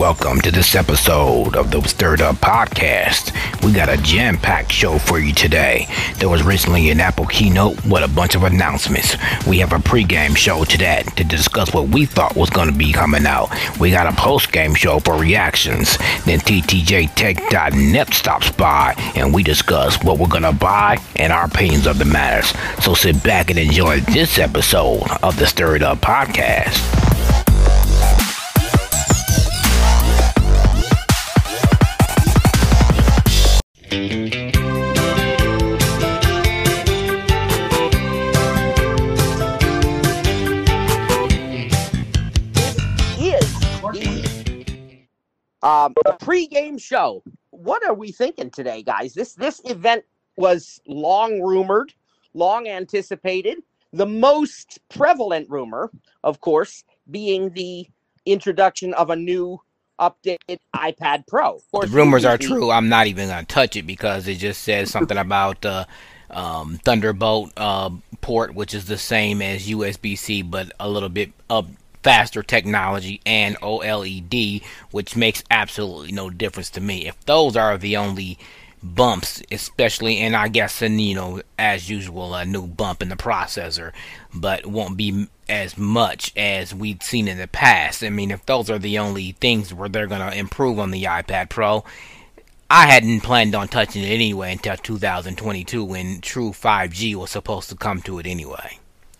Welcome to this episode of the Stirred Up Podcast. We got a jam-packed show for you today. There was recently an Apple keynote with a bunch of announcements. We have a pre-game show to that to discuss what we thought was going to be coming out. We got a post-game show for reactions. Then TTJTech.net stops by and we discuss what we're going to buy and our opinions of the matters. So sit back and enjoy this episode of the Stirred Up Podcast. A pre-game show. What are we thinking today, guys? This event was long rumored, long anticipated. The most prevalent rumor, of course, being the introduction of a new updated iPad Pro. Of course, the rumors are true. I'm not even going to touch it because it just says something about Thunderbolt port, which is the same as USB-C, but a little bit faster technology, and OLED, which makes absolutely no difference to me. If those are the only bumps, especially, and I guess, as usual, a new bump in the processor, but won't be as much as we've seen in the past. I mean, if those are the only things where they're going to improve on the iPad Pro, I hadn't planned on touching it anyway until 2022 when true 5G was supposed to come to it anyway.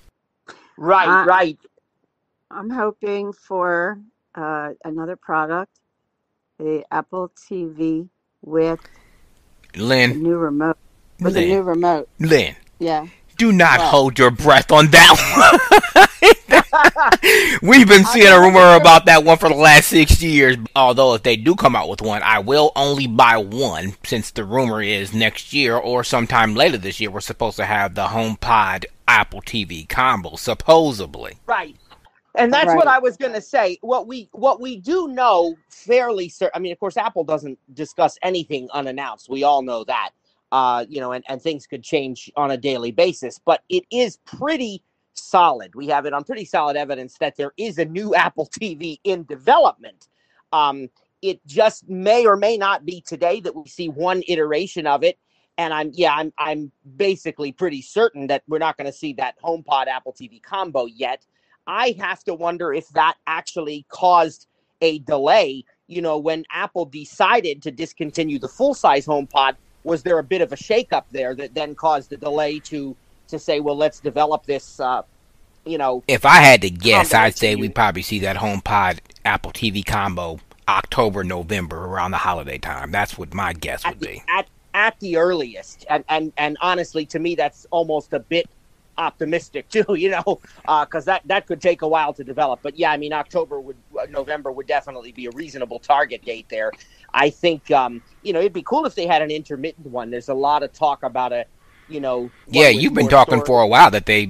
Right. I'm hoping for another product, the Apple TV with a new remote. With a new remote. Lynn. Yeah. Do not hold your breath on that one. We've been seeing a rumor about that one for the last 6 years. Although if they do come out with one, I will only buy one, since the rumor is next year or sometime later this year we're supposed to have the HomePod Apple TV combo, supposedly. Right. And that's what I was going to say. What we do know fairly certain. I mean, of course, Apple doesn't discuss anything unannounced. We all know that, and things could change on a daily basis. But it is pretty solid. We have it on pretty solid evidence that there is a new Apple TV in development. It just may or may not be today that we see one iteration of it. And I'm basically pretty certain that we're not going to see that HomePod Apple TV combo yet. I have to wonder if that actually caused a delay. When Apple decided to discontinue the full-size HomePod, was there a bit of a shakeup there that then caused the delay to say, well, let's develop this, If I had to guess, I'd say we probably see that HomePod Apple TV combo October, November, around the holiday time. That's what my guess would be. At the earliest. And honestly, to me, that's almost a bit optimistic too, because that could take a while to develop. But yeah, I mean, November would definitely be a reasonable target date there. I think it'd be cool if they had an intermittent one. There's a lot of talk about you've been talking for a while that they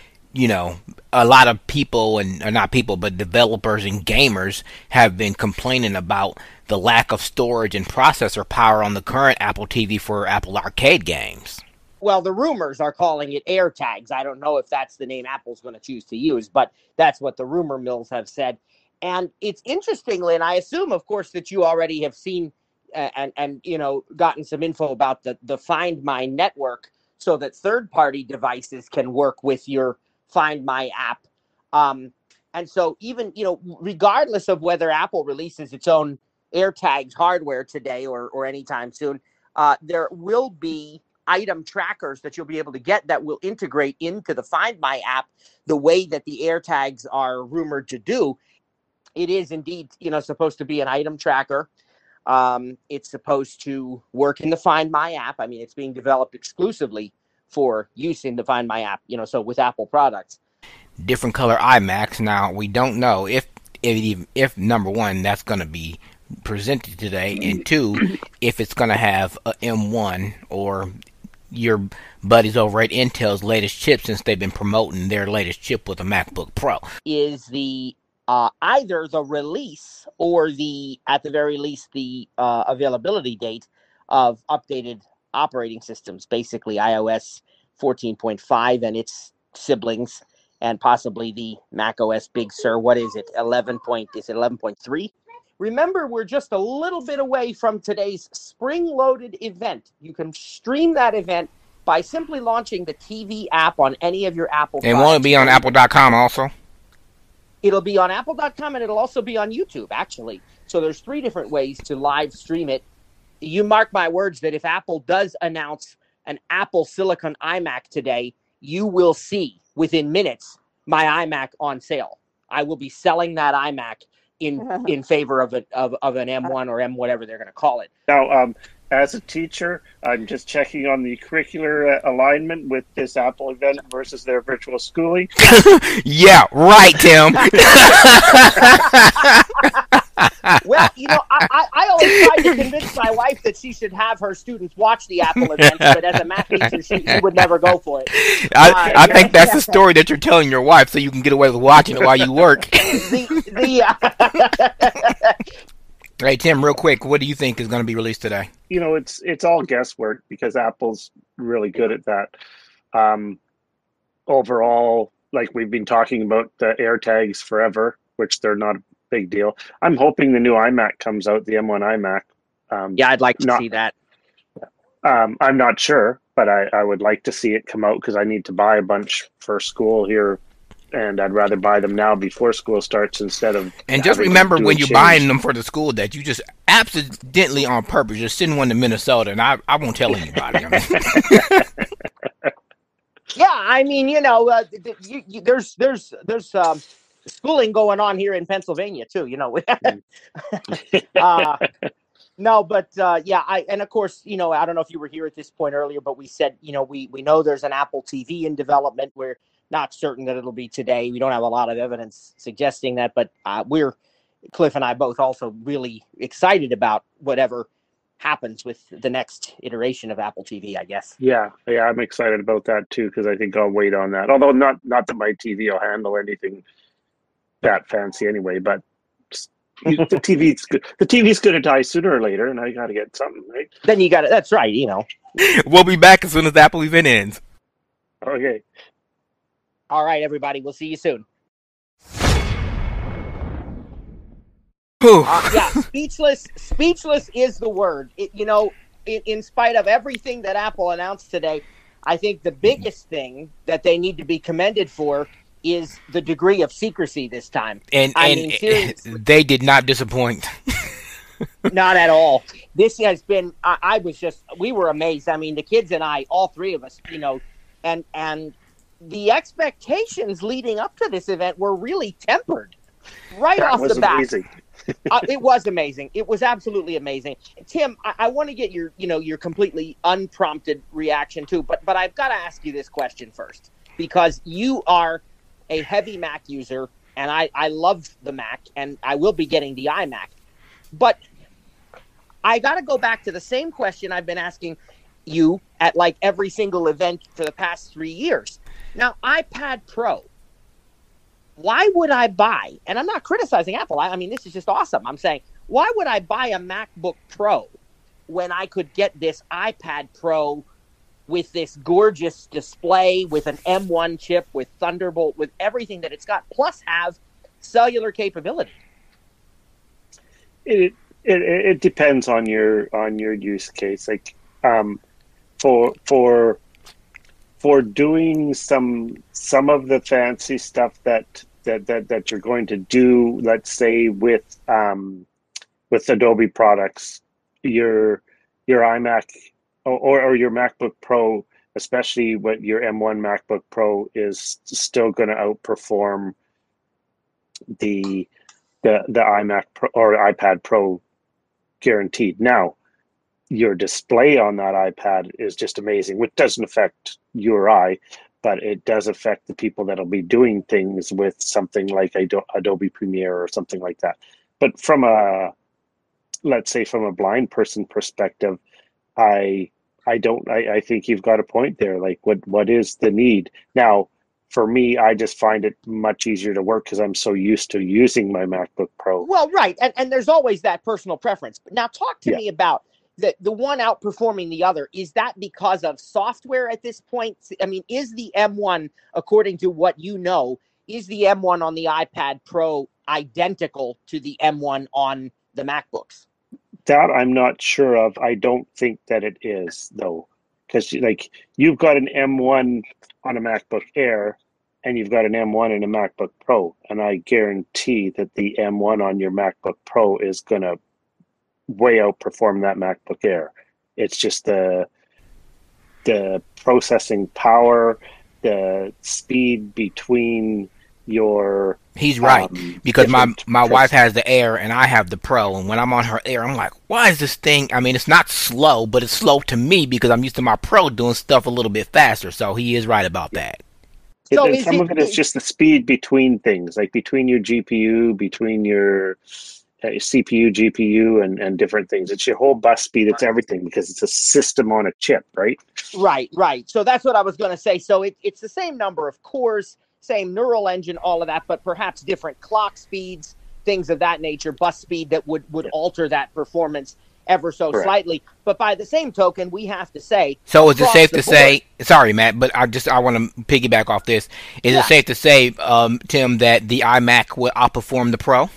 a lot of people, or not people, but developers and gamers have been complaining about the lack of storage and processor power on the current Apple TV for Apple Arcade games. Well, the rumors are calling it AirTags. I don't know if that's the name Apple's going to choose to use, but that's what the rumor mills have said. And it's interesting, Lynn, I assume, of course, that you already have seen and gotten some info about the Find My network so that third-party devices can work with your Find My app. And so even, regardless of whether Apple releases its own AirTags hardware today or anytime soon, there will be item trackers that you'll be able to get that will integrate into the Find My app the way that the AirTags are rumored to do. It is indeed, supposed to be an item tracker. It's supposed to work in the Find My app. I mean, it's being developed exclusively for use in the Find My app, so with Apple products. Different color iMacs. Now, we don't know if number one, that's going to be presented today, and two, if it's going to have a M1 or your buddies over at Intel's latest chip, since they've been promoting their latest chip with a MacBook Pro. Is the either the release or at the very least the availability date of updated operating systems, basically iOS 14.5 and its siblings, and possibly the macOS Big Sur. What is it? 11.3? Remember, we're just a little bit away from today's spring-loaded event. You can stream that event by simply launching the TV app on any of your Apple products. And won't it be on Apple.com also? It'll be on Apple.com, and it'll also be on YouTube, actually. So there's 3 different ways to live stream it. You mark my words that if Apple does announce an Apple Silicon iMac today, you will see within minutes my iMac on sale. I will be selling that iMac in favor of an M1 or M whatever they're going to call it. Now, as a teacher, I'm just checking on the curricular alignment with this Apple event versus their virtual schooling. Yeah, right, Tim. Well, I always try to convince my wife that she should have her students watch the Apple event, but as a math teacher, she would never go for it. I think that's the story that you're telling your wife, so you can get away with watching it while you work. Hey, Tim, real quick, what do you think is going to be released today? It's all guesswork because Apple's really good at that. Overall, like we've been talking about the AirTags forever, which they're not a big deal. I'm hoping the new iMac comes out, the M1 iMac. Yeah, I'd like to see that. I'm not sure, but I would like to see it come out because I need to buy a bunch for school here. And I'd rather buy them now before school starts instead of. And just remember when you're buying them for the school that you just accidentally on purpose just send one to Minnesota, and I won't tell anybody. Yeah, I mean, there's schooling going on here in Pennsylvania too. No, but and of course, I don't know if you were here at this point earlier, but we said, we know there's an Apple TV in development. We're not certain that it'll be today. We don't have a lot of evidence suggesting that, but Cliff and I both also really excited about whatever happens with the next iteration of Apple TV, I guess. Yeah, I'm excited about that too because I think I'll wait on that. Although not that my TV will handle anything that fancy anyway, but the TV's good. The TV's going to die sooner or later, and I got to get something, right? Then you got it. That's right. We'll be back as soon as the Apple event ends. Okay. All right, everybody. We'll see you soon. Yeah, speechless. Speechless is the word. In spite of everything that Apple announced today, I think the biggest thing that they need to be commended for is the degree of secrecy this time. And seriously, they did not disappoint. Not at all. This has been. We were amazed. I mean, the kids and I, all 3 of us, and the expectations leading up to this event were really tempered right off the bat. Amazing. It was amazing. It was absolutely amazing. Tim, I want to get your completely unprompted reaction too, but I've got to ask you this question first because you are a heavy Mac user and I love the Mac and I will be getting the iMac. But I got to go back to the same question I've been asking you at like every single event for the past 3 years. Now, iPad Pro, why would I buy, and I'm not criticizing Apple, I mean, this is just awesome. I'm saying, why would I buy a MacBook Pro when I could get this iPad Pro with this gorgeous display, with an M1 chip, with Thunderbolt, with everything that it's got, plus have cellular capability? It depends on your use case. Like for doing some of the fancy stuff that you're going to do, let's say with Adobe products, your iMac or your MacBook Pro, especially with your M1 MacBook Pro, is still going to outperform the iMac Pro or iPad Pro guaranteed. Now, your display on that iPad is just amazing, which doesn't affect your eye, but it does affect the people that'll be doing things with something like Adobe Premiere or something like that. But let's say from a blind person perspective, I think you've got a point there. Like, what is the need? Now, for me, I just find it much easier to work because I'm so used to using my MacBook Pro. Well, right, and there's always that personal preference. But now, talk to me about the one outperforming the other. Is that because of software at this point? I mean, is the M1, according to what you know, is the M1 on the iPad Pro identical to the M1 on the MacBooks. That I'm not sure of. I don't think that it is though, because like you've got an M1 on a MacBook Air, and you've got an M1 in a MacBook Pro, and I guarantee that the M1 on your MacBook Pro is gonna way outperform that MacBook Air. It's just the processing power, the speed between your He's right, because my wife has the Air and I have the Pro, and when I'm on her Air, I'm like, why is this thing? I mean, it's not slow, but it's slow to me because I'm used to my Pro doing stuff a little bit faster. So he is right about that. So some of it is just the speed between things, like between your GPU, between your CPU, GPU, and different things. It's your whole bus speed. It's everything because it's a system on a chip, right? Right. So that's what I was going to say. So it's the same number of cores, same neural engine, all of that, but perhaps different clock speeds, things of that nature, bus speed that would alter that performance ever so slightly. But by the same token, we have to say. So is it safe to say? Sorry, Matt, but I want to piggyback off this. Is it safe to say, Tim, that the iMac will outperform the Pro?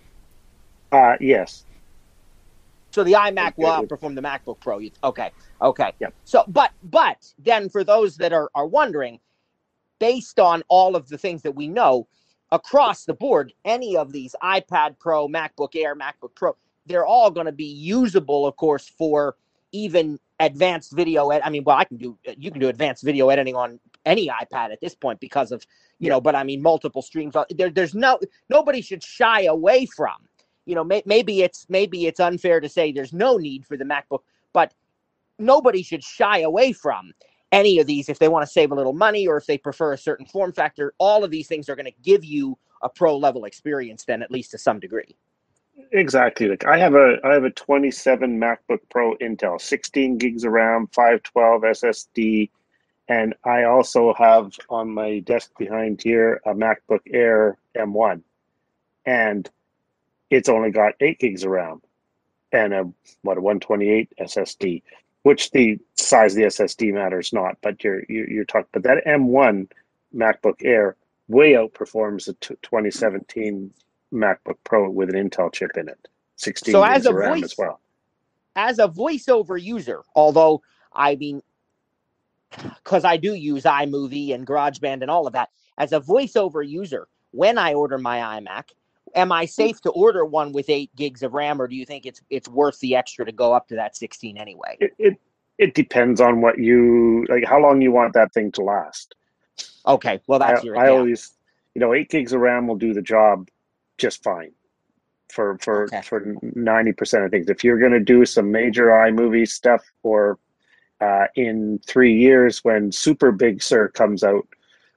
Yes. So the iMac will outperform the MacBook Pro. Okay. Yep. So, but then for those that are wondering, based on all of the things that we know across the board, any of these iPad Pro, MacBook Air, MacBook Pro, they're all going to be usable, of course, for even advanced video. I mean, well, you can do advanced video editing on any iPad at this point because of, but I mean, multiple streams. There's nobody should shy away from. Maybe it's unfair to say there's no need for the MacBook, but nobody should shy away from any of these if they want to save a little money or if they prefer a certain form factor. All of these things are going to give you a pro level experience, then, at least to some degree. Exactly. Like I have a 27 MacBook Pro Intel, 16 gigs of RAM, 512 SSD, and I also have on my desk behind here a MacBook Air M1, and it's only got 8 gigs of RAM and a 128 SSD, which the size of the SSD matters not, but you're talking. But that M1 MacBook Air way outperforms the 2017 MacBook Pro with an Intel chip in it, 16 gigs of RAM as well. As a voiceover user, although I mean, because I do use iMovie and GarageBand and all of that, as a voiceover user, when I order my iMac, am I safe to order one with 8 gigs of RAM, or do you think it's worth the extra to go up to that 16 anyway? It depends on what you like, how long you want that thing to last. Okay, well that's I always, 8 gigs of RAM will do the job just fine for 90% of things. If you're going to do some major iMovie stuff, or in 3 years when Super Big Sur comes out,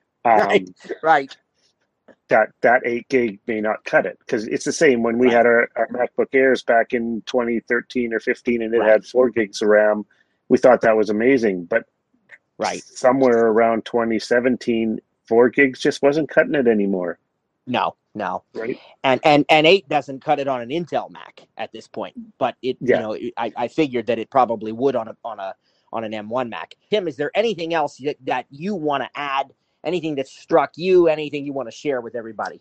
right. That 8 gig may not cut it, because it's the same when we had our MacBook Airs back in 2013 or 15, and it had 4 gigs of RAM. We thought that was amazing, but somewhere around 2017, 4 gigs just wasn't cutting it anymore. No. Right. And 8 doesn't cut it on an Intel Mac at this point, but I figured that it probably would on an M1 Mac. Tim, is there anything else that you want to add? Anything that struck you? Anything you want to share with everybody?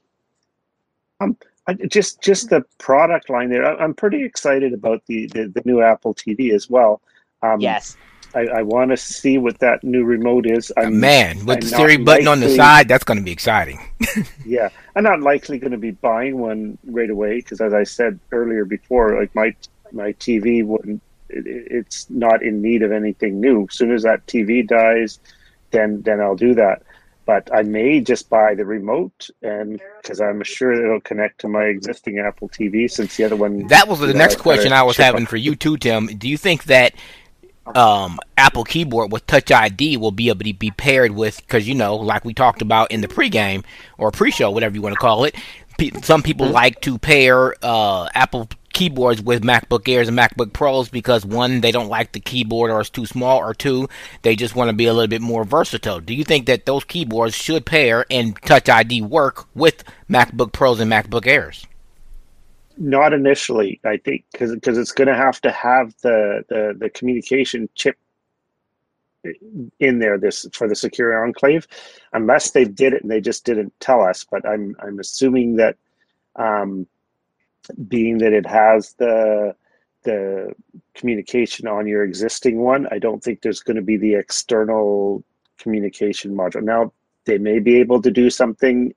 Just the product line there. I'm pretty excited about the new Apple TV as well. Yes. I want to see what that new remote is. With the Siri button on the side, that's going to be exciting. Yeah, I'm not likely going to be buying one right away because, as I said earlier before, like my TV wouldn't. It's not in need of anything new. As soon as that TV dies, then I'll do that. But I may just buy the remote, and because I'm sure it'll connect to my existing Apple TV, since the other one. That was the next question I was having for you too, Tim. Do you think that Apple Keyboard with Touch ID will be able to be paired with, because like we talked about in the pregame or pre-show, whatever you want to call it, some people like to pair Apple keyboards with MacBook Airs and MacBook Pros because, one, they don't like the keyboard or it's too small, or two, they just want to be a little bit more versatile. Do you think that those keyboards should pair and Touch ID work with MacBook Pros and MacBook Airs? Not initially, I think, because it's going to have the communication chip in there for the Secure Enclave, unless they did it and they just didn't tell us. But I'm assuming that being that it has the communication on your existing one, I don't think there's going to be the external communication module. Now, they may be able to do something,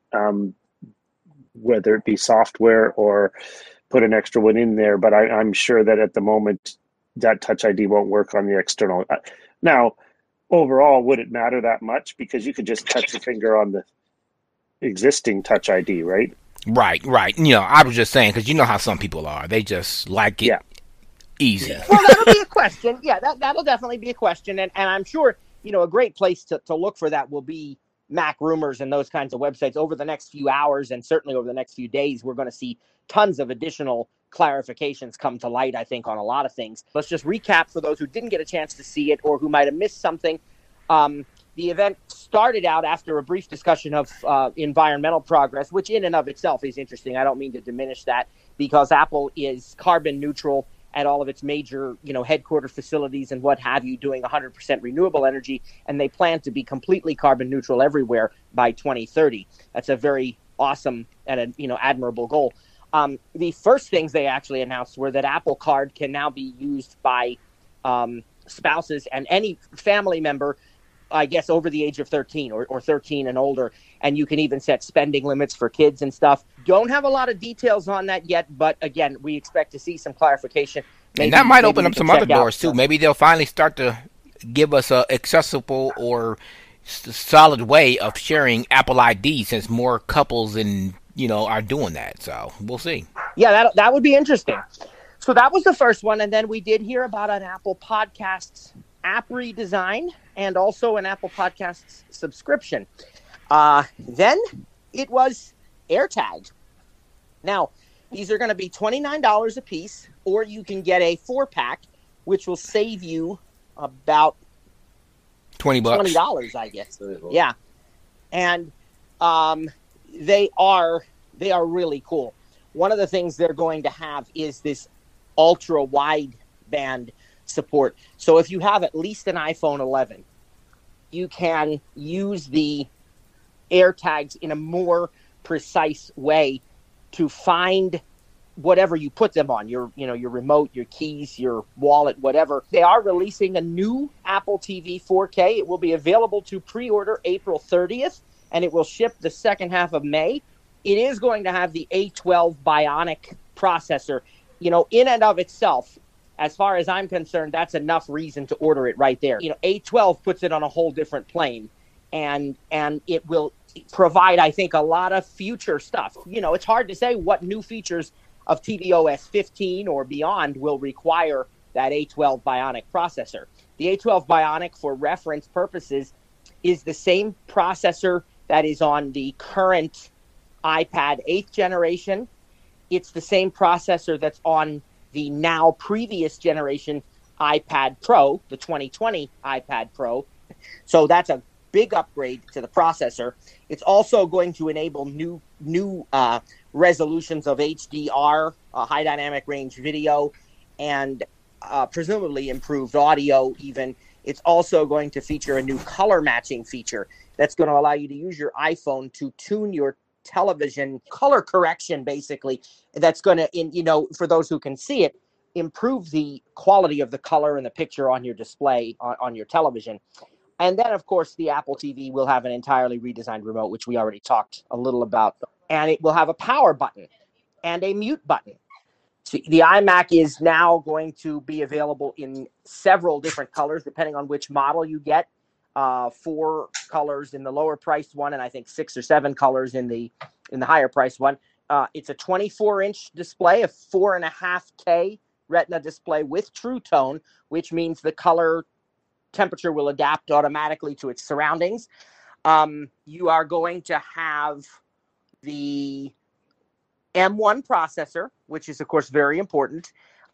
whether it be software or put an extra one in there, but I'm sure that at the moment that Touch ID won't work on the external. Now, overall, would it matter that much? Because you could just touch your finger on the existing Touch ID, right? Right. I was just saying, because you know how some people are. They just like it easy. Yeah. Well, that'll be a question. Yeah, that'll definitely be a question. And I'm sure, a great place to look for that will be Mac Rumors and those kinds of websites. Over the next few hours and certainly over the next few days, we're going to see tons of additional clarifications come to light, I think, on a lot of things. Let's just recap for those who didn't get a chance to see it or who might have missed something. The event started out after a brief discussion of environmental progress, which in and of itself is interesting. I don't mean to diminish that, because Apple is carbon neutral at all of its major, headquarter facilities and what have you, doing 100% renewable energy, and they plan to be completely carbon neutral everywhere by 2030. That's a very awesome and admirable goal. The first things they actually announced were that Apple Card can now be used by spouses and any family member, I guess, over the age of 13 or 13 and older. And you can even set spending limits for kids and stuff. Don't have a lot of details on that yet, but again, we expect to see some clarification. And that might open up some other doors too. Maybe they'll finally start to give us a accessible or solid way of sharing Apple ID, since more couples are doing that. So we'll see. Yeah, that would be interesting. So that was the first one. And then we did hear about an Apple Podcasts app redesign and also an Apple Podcasts subscription. Then it was AirTag. Now, these are going to be $29 a piece, or you can get a 4-pack, which will save you about $20, I guess. Yeah. And they are really cool. One of the things they're going to have is this ultra wide band support. So if you have at least an iPhone 11, you can use the AirTags in a more precise way to find whatever you put them on, your remote, your keys, your wallet, whatever. They are releasing a new Apple TV 4K. It will be available to pre-order April 30th, and it will ship the second half of May. It is going to have the A12 Bionic processor. In and of itself, as far as I'm concerned, that's enough reason to order it right there. A12 puts it on a whole different plane, and it will provide, I think, a lot of future stuff. It's hard to say what new features of tvOS 15 or beyond will require that A12 Bionic processor. The A12 Bionic, for reference purposes, is the same processor that is on the current iPad 8th generation. It's the same processor that's on the now previous generation iPad Pro, the 2020 iPad Pro. So that's a big upgrade to the processor. It's also going to enable new resolutions of HDR, high dynamic range video, and presumably improved audio even. It's also going to feature a new color matching feature that's going to allow you to use your iPhone to tune your television color correction, basically. That's going to, for those who can see it, improve the quality of the color in the picture on your display on your television. And then, of course, the Apple TV will have an entirely redesigned remote, which we already talked a little about. And it will have a power button and a mute button. So the iMac is now going to be available in several different colors, depending on which model you get. 4 colors in the lower priced one, and I think 6 or 7 colors in the higher priced one. It's a 24-inch display, a 4.5K Retina display with True Tone, which means the color temperature will adapt automatically to its surroundings. You are going to have the M1 processor, which is, of course, very important.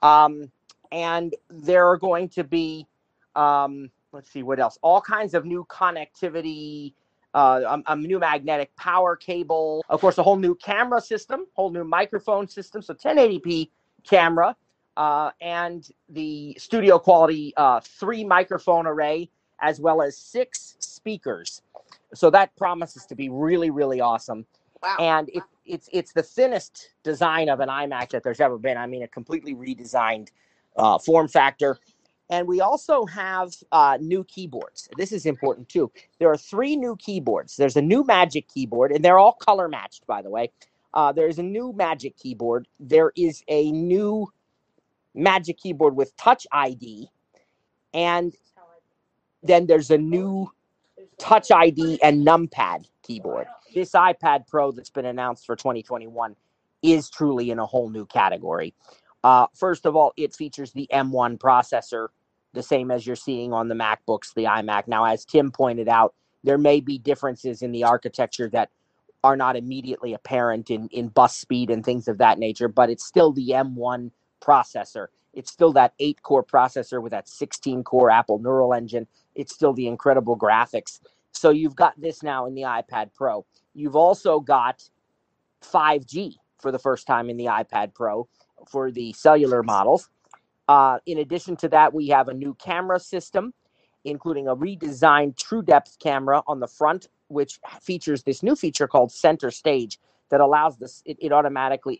And there are going to be, let's see, what else? All kinds of new connectivity, a new magnetic power cable, of course, a whole new camera system, whole new microphone system, so 1080p camera, and the studio quality 3 microphone array, as well as 6 speakers. So that promises to be really, really awesome. And it's the thinnest design of an iMac that there's ever been. I mean, a completely redesigned form factor. And we also have new keyboards. This is important too. There are 3 new keyboards. There's a new Magic keyboard, and they're all color matched, by the way. There's a new Magic keyboard. There is a new Magic keyboard with Touch ID, and then there's a new Touch ID and numpad keyboard. This iPad Pro that's been announced for 2021 is truly in a whole new category. First of all, it features the M1 processor, the same as you're seeing on the MacBooks, the iMac. Now, as Tim pointed out, there may be differences in the architecture that are not immediately apparent in bus speed and things of that nature, but it's still the M1 processor. It's still that 8-core processor with that 16-core Apple Neural Engine. It's still the incredible graphics. So you've got this now in the iPad Pro. You've also got 5G for the first time in the iPad Pro for the cellular models. In addition to that, we have a new camera system, including a redesigned true depth camera on the front, which features this new feature called Center Stage that allows this. It automatically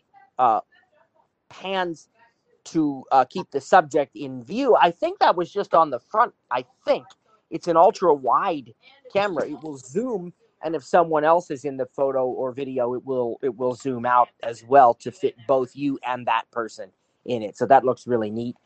pans to keep the subject in view. I think that was just on the front. I think it's an ultra wide camera. It will zoom, and if someone else is in the photo or video, it will zoom out as well to fit both you and that person in it. So that looks really neat.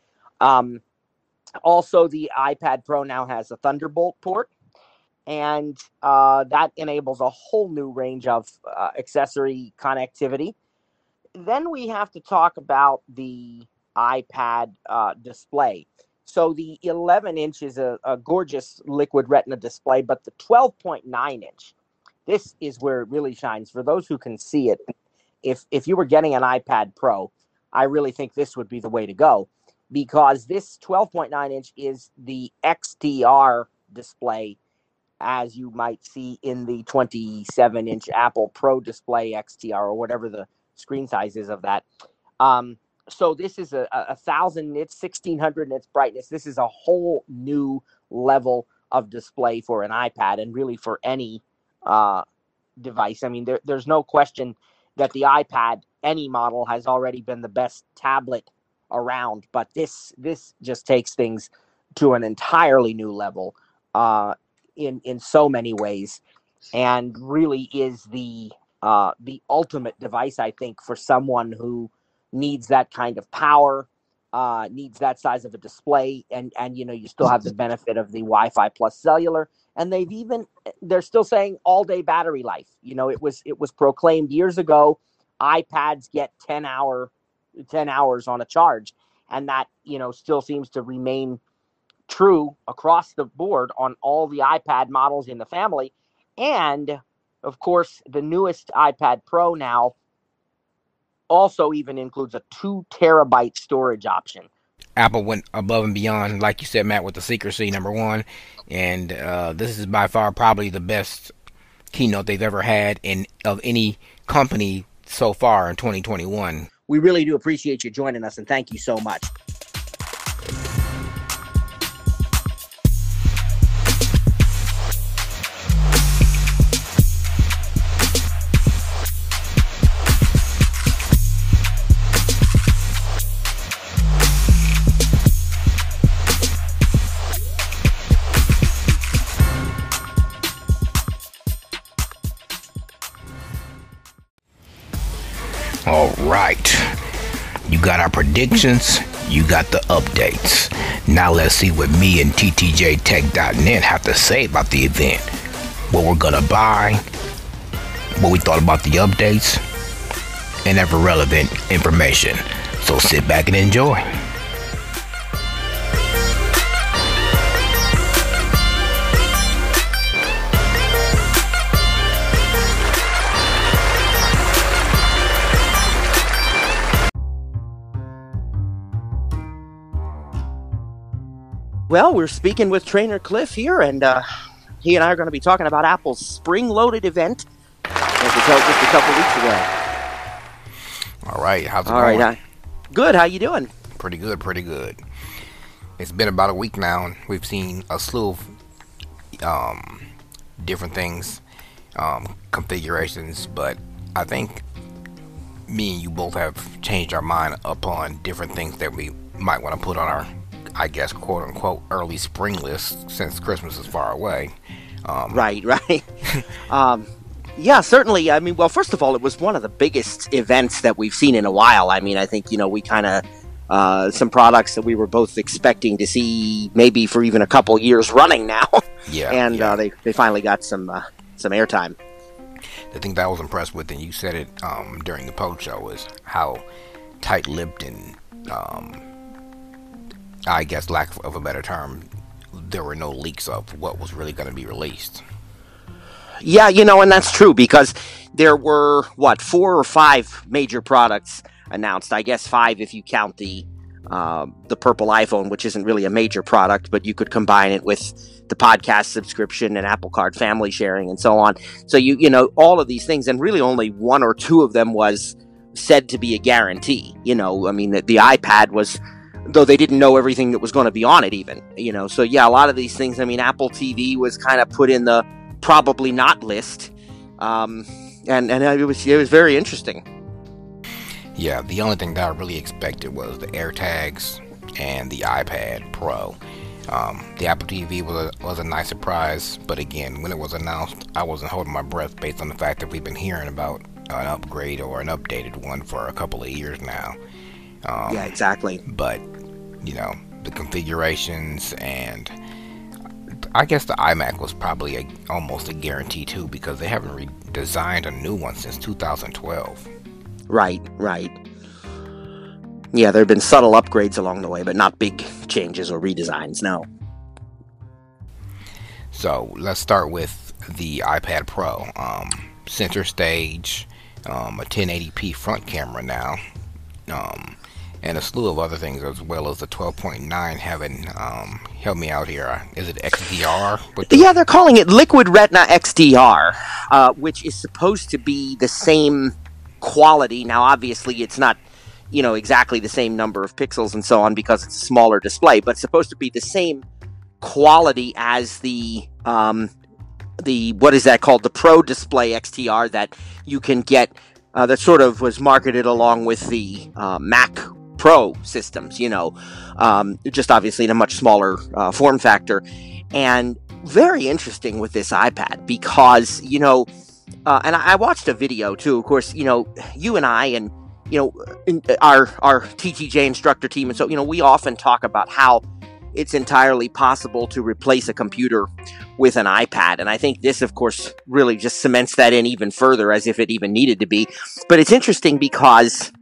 Also, the iPad Pro now has a Thunderbolt port, and that enables a whole new range of accessory connectivity. Then we have to talk about the iPad display. So the 11-inch is a gorgeous liquid retina display, but the 12.9-inch, this is where it really shines. For those who can see it, if you were getting an iPad Pro, I really think this would be the way to go, because this 12.9-inch is the XDR display, as you might see in the 27-inch Apple Pro Display XDR, or whatever the screen size is of that. So this is a 1,000 nits, 1,600 nits brightness. This is a whole new level of display for an iPad, and really for any device. I mean, there's no question that the iPad, any model, has already been the best tablet around, but this just takes things to an entirely new level in so many ways, and really is the ultimate device, I think, for someone who needs that kind of power, needs that size of a display, and you still have the benefit of the Wi-Fi plus cellular, and they're still saying all-day battery life. It was proclaimed years ago, iPads get 10 hours on a charge, and that still seems to remain true across the board on all the iPad models in the family. And of course, the newest iPad Pro now also even includes a 2 terabyte storage option. Apple went above and beyond, like you said, Matt, with the secrecy, number one. And this is by far probably the best keynote they've ever had of any company so far in 2021. We really do appreciate you joining us, and thank you so much. All right, you got our predictions, you got the updates. Now let's see what me and ttjtech.net have to say about the event, what we're gonna buy, what we thought about the updates, and ever relevant information. So sit back and enjoy. Well, we're speaking with Trainer Cliff here, and he and I are going to be talking about Apple's spring-loaded event as we told just a couple weeks ago. All right, how's it going? All right, good. How you doing? Pretty good. It's been about a week now, and we've seen a slew of different things, configurations, but I think me and you both have changed our mind upon different things that we might want to put on our, I guess, quote unquote, early spring list since Christmas is far away. Right. Yeah, certainly. I mean, well, first of all, it was one of the biggest events that we've seen in a while. I mean, I think, we kind of, some products that we were both expecting to see maybe for even a couple years running now. Yeah. And they finally got some airtime. The thing that I was impressed with, and you said it during the post show, is how tight-lipped and, I guess, lack of a better term, there were no leaks of what was really going to be released. Yeah, and that's true because there were, 4 or 5 major products announced. I guess 5 if you count the purple iPhone, which isn't really a major product, but you could combine it with the podcast subscription and Apple Card family sharing and so on. So all of these things, and really only 1 or 2 of them was said to be a guarantee. I mean, the iPad was, though they didn't know everything that was going to be on it even. So yeah, a lot of these things. I mean, Apple TV was kind of put in the probably not list, and it was very interesting. Yeah, the only thing that I really expected was the AirTags and the iPad Pro. The Apple TV was a nice surprise, but again, when it was announced, I wasn't holding my breath based on the fact that we've been hearing about an upgrade or an updated one for a couple of years now. Yeah, exactly. But, the configurations, and I guess the iMac was probably almost a guarantee too, because they haven't redesigned a new one since 2012. Right. Yeah, there have been subtle upgrades along the way, but not big changes or redesigns, no. So let's start with the iPad Pro. Center stage, a 1080p front camera now, and a slew of other things, as well as the 12.9 having, help me out here, is it XDR? Yeah, they're calling it Liquid Retina XDR, which is supposed to be the same quality. Now, obviously, it's not, exactly the same number of pixels and so on because it's a smaller display, but it's supposed to be the same quality as the what is that called? The Pro Display XDR that you can get, that sort of was marketed along with the Mac Pro systems, just obviously in a much smaller form factor. And very interesting with this iPad because, and I watched a video too, of course, you and I and, our TTJ instructor team. And so, we often talk about how it's entirely possible to replace a computer with an iPad. And I think this, of course, really just cements that in even further, as if it even needed to be. But it's interesting because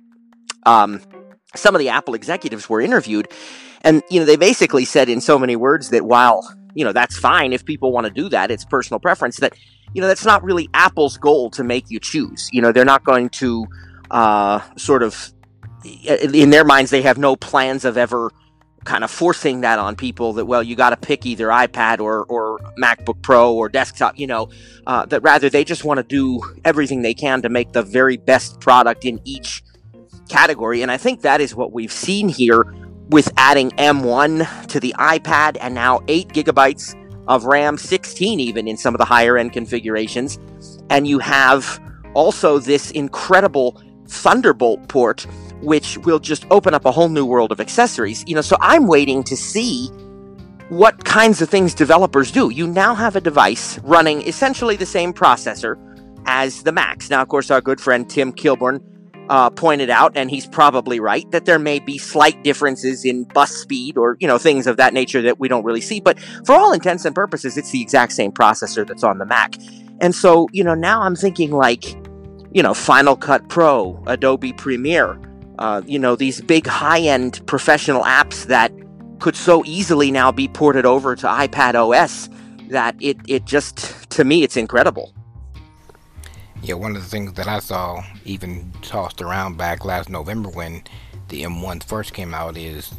some of the Apple executives were interviewed, and, they basically said in so many words that while, that's fine if people want to do that, it's personal preference, that, that's not really Apple's goal to make you choose. They're not going to sort of, in their minds, they have no plans of ever kind of forcing that on people that, well, you got to pick either iPad or MacBook Pro or desktop, that rather they just want to do everything they can to make the very best product in each category. And I think that is what we've seen here with adding M1 to the iPad and now 8 gigabytes of RAM, 16 even in some of the higher end configurations. And you have also this incredible Thunderbolt port, which will just open up a whole new world of accessories. So I'm waiting to see what kinds of things developers do. You now have a device running essentially the same processor as the Macs. Now, of course, our good friend Tim Kilburn pointed out, and he's probably right, that there may be slight differences in bus speed or, things of that nature that we don't really see. But for all intents and purposes, it's the exact same processor that's on the Mac. And so, now I'm thinking like, Final Cut Pro, Adobe Premiere, these big high-end professional apps that could so easily now be ported over to iPad OS that it just, to me, it's incredible. Yeah, one of the things that I saw even tossed around back last November when the M1 first came out is,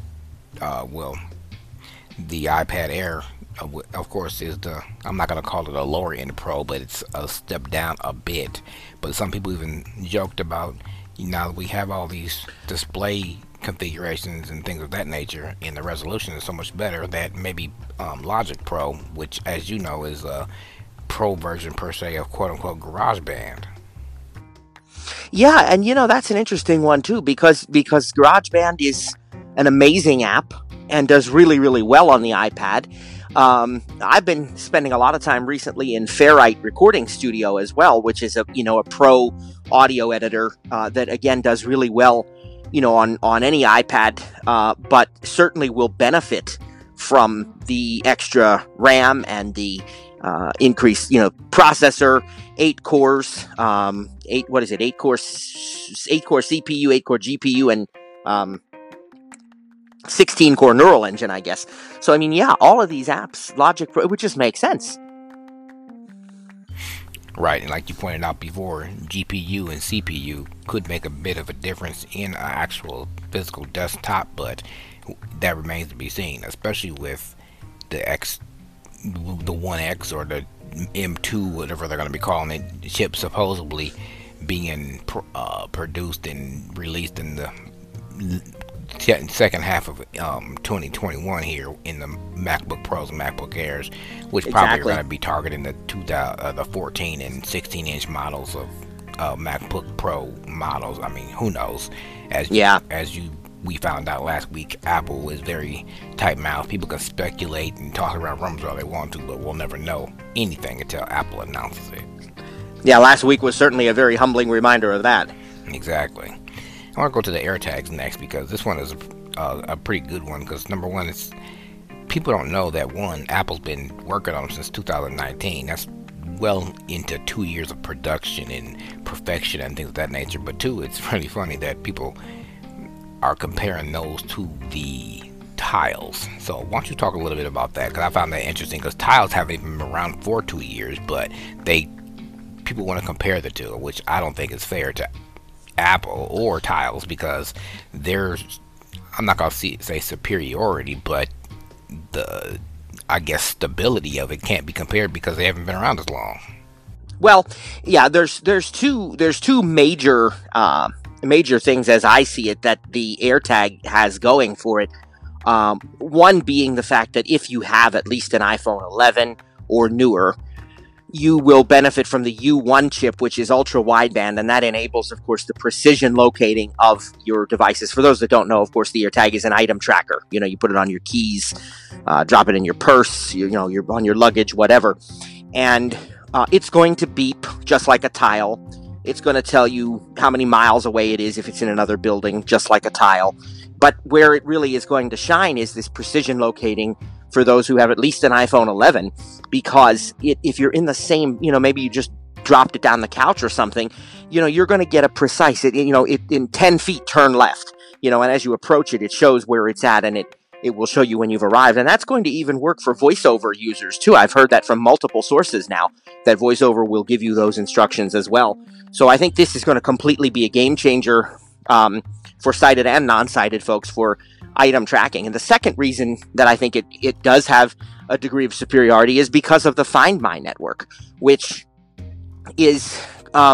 the iPad Air, of course, is I'm not going to call it a lower end Pro, but it's a step down a bit. But some people even joked about, now that we have all these display configurations and things of that nature, and the resolution is so much better, that maybe Logic Pro, which, as you know, is a pro version per se of quote-unquote GarageBand. Yeah, and that's an interesting one too, because GarageBand is an amazing app and does really, really well on the iPad. I've been spending a lot of time recently in Ferrite Recording Studio as well, which is a pro audio editor that again does really well, on any iPad, but certainly will benefit from the extra RAM and the increased, processor, 8 cores, 8 core CPU, 8 core GPU, and 16 core neural engine, I guess. So, I mean, yeah, all of these apps, Logic Pro, it would just make sense. Right, and like you pointed out before, GPU and CPU could make a bit of a difference in an actual physical desktop, but that remains to be seen, especially with the 1X or the M2, whatever they're going to be calling it, chip supposedly being produced and released in the second half of 2021 here in the MacBook Pros and MacBook Airs, which probably are going to be targeting the 14 and 16-inch models of MacBook Pro models. I mean, who knows? We found out last week, Apple is very tight-mouthed. People can speculate and talk around rumors all they want to, but we'll never know anything until Apple announces it. Yeah, last week was certainly a very humbling reminder of that. Exactly. I want to go to the AirTags next, because this one is a pretty good one, because number one, it's people don't know that one, Apple's been working on them since 2019. That's well into 2 years of production and perfection and things of that nature. But two, it's really funny that people are comparing those to the Tiles. So why don't you talk a little bit about that, because I found that interesting, because Tiles haven't even been around for 2 years, but people want to compare the two, which I don't think is fair to Apple or Tiles, because there's, I'm not going to say superiority, but the, I guess, stability of it can't be compared because they haven't been around as long. Well, yeah, there's two major things as I see it that the AirTag has going for it. One being the fact that if you have at least an iPhone 11 or newer, you will benefit from the U1 chip, which is ultra wideband, and that enables, of course, the precision locating of your devices. For those that don't know, of course, the AirTag is an item tracker. You put it on your keys, drop it in your purse, you're on your luggage, whatever, and it's going to beep just like a Tile. It's going to tell you how many miles away it is if it's in another building, just like a Tile. But where it really is going to shine is this precision locating for those who have at least an iPhone 11, because if you're in the same, maybe you just dropped it down the couch or something, you're going to get a precise, in 10 feet, turn left, and as you approach it, it shows where it's at, and it will show you when you've arrived. And that's going to even work for VoiceOver users too. I've heard that from multiple sources now, that VoiceOver will give you those instructions as well. So I think this is going to completely be a game changer for sighted and non-sighted folks for item tracking. And the second reason that I think it does have a degree of superiority is because of the Find My network, which is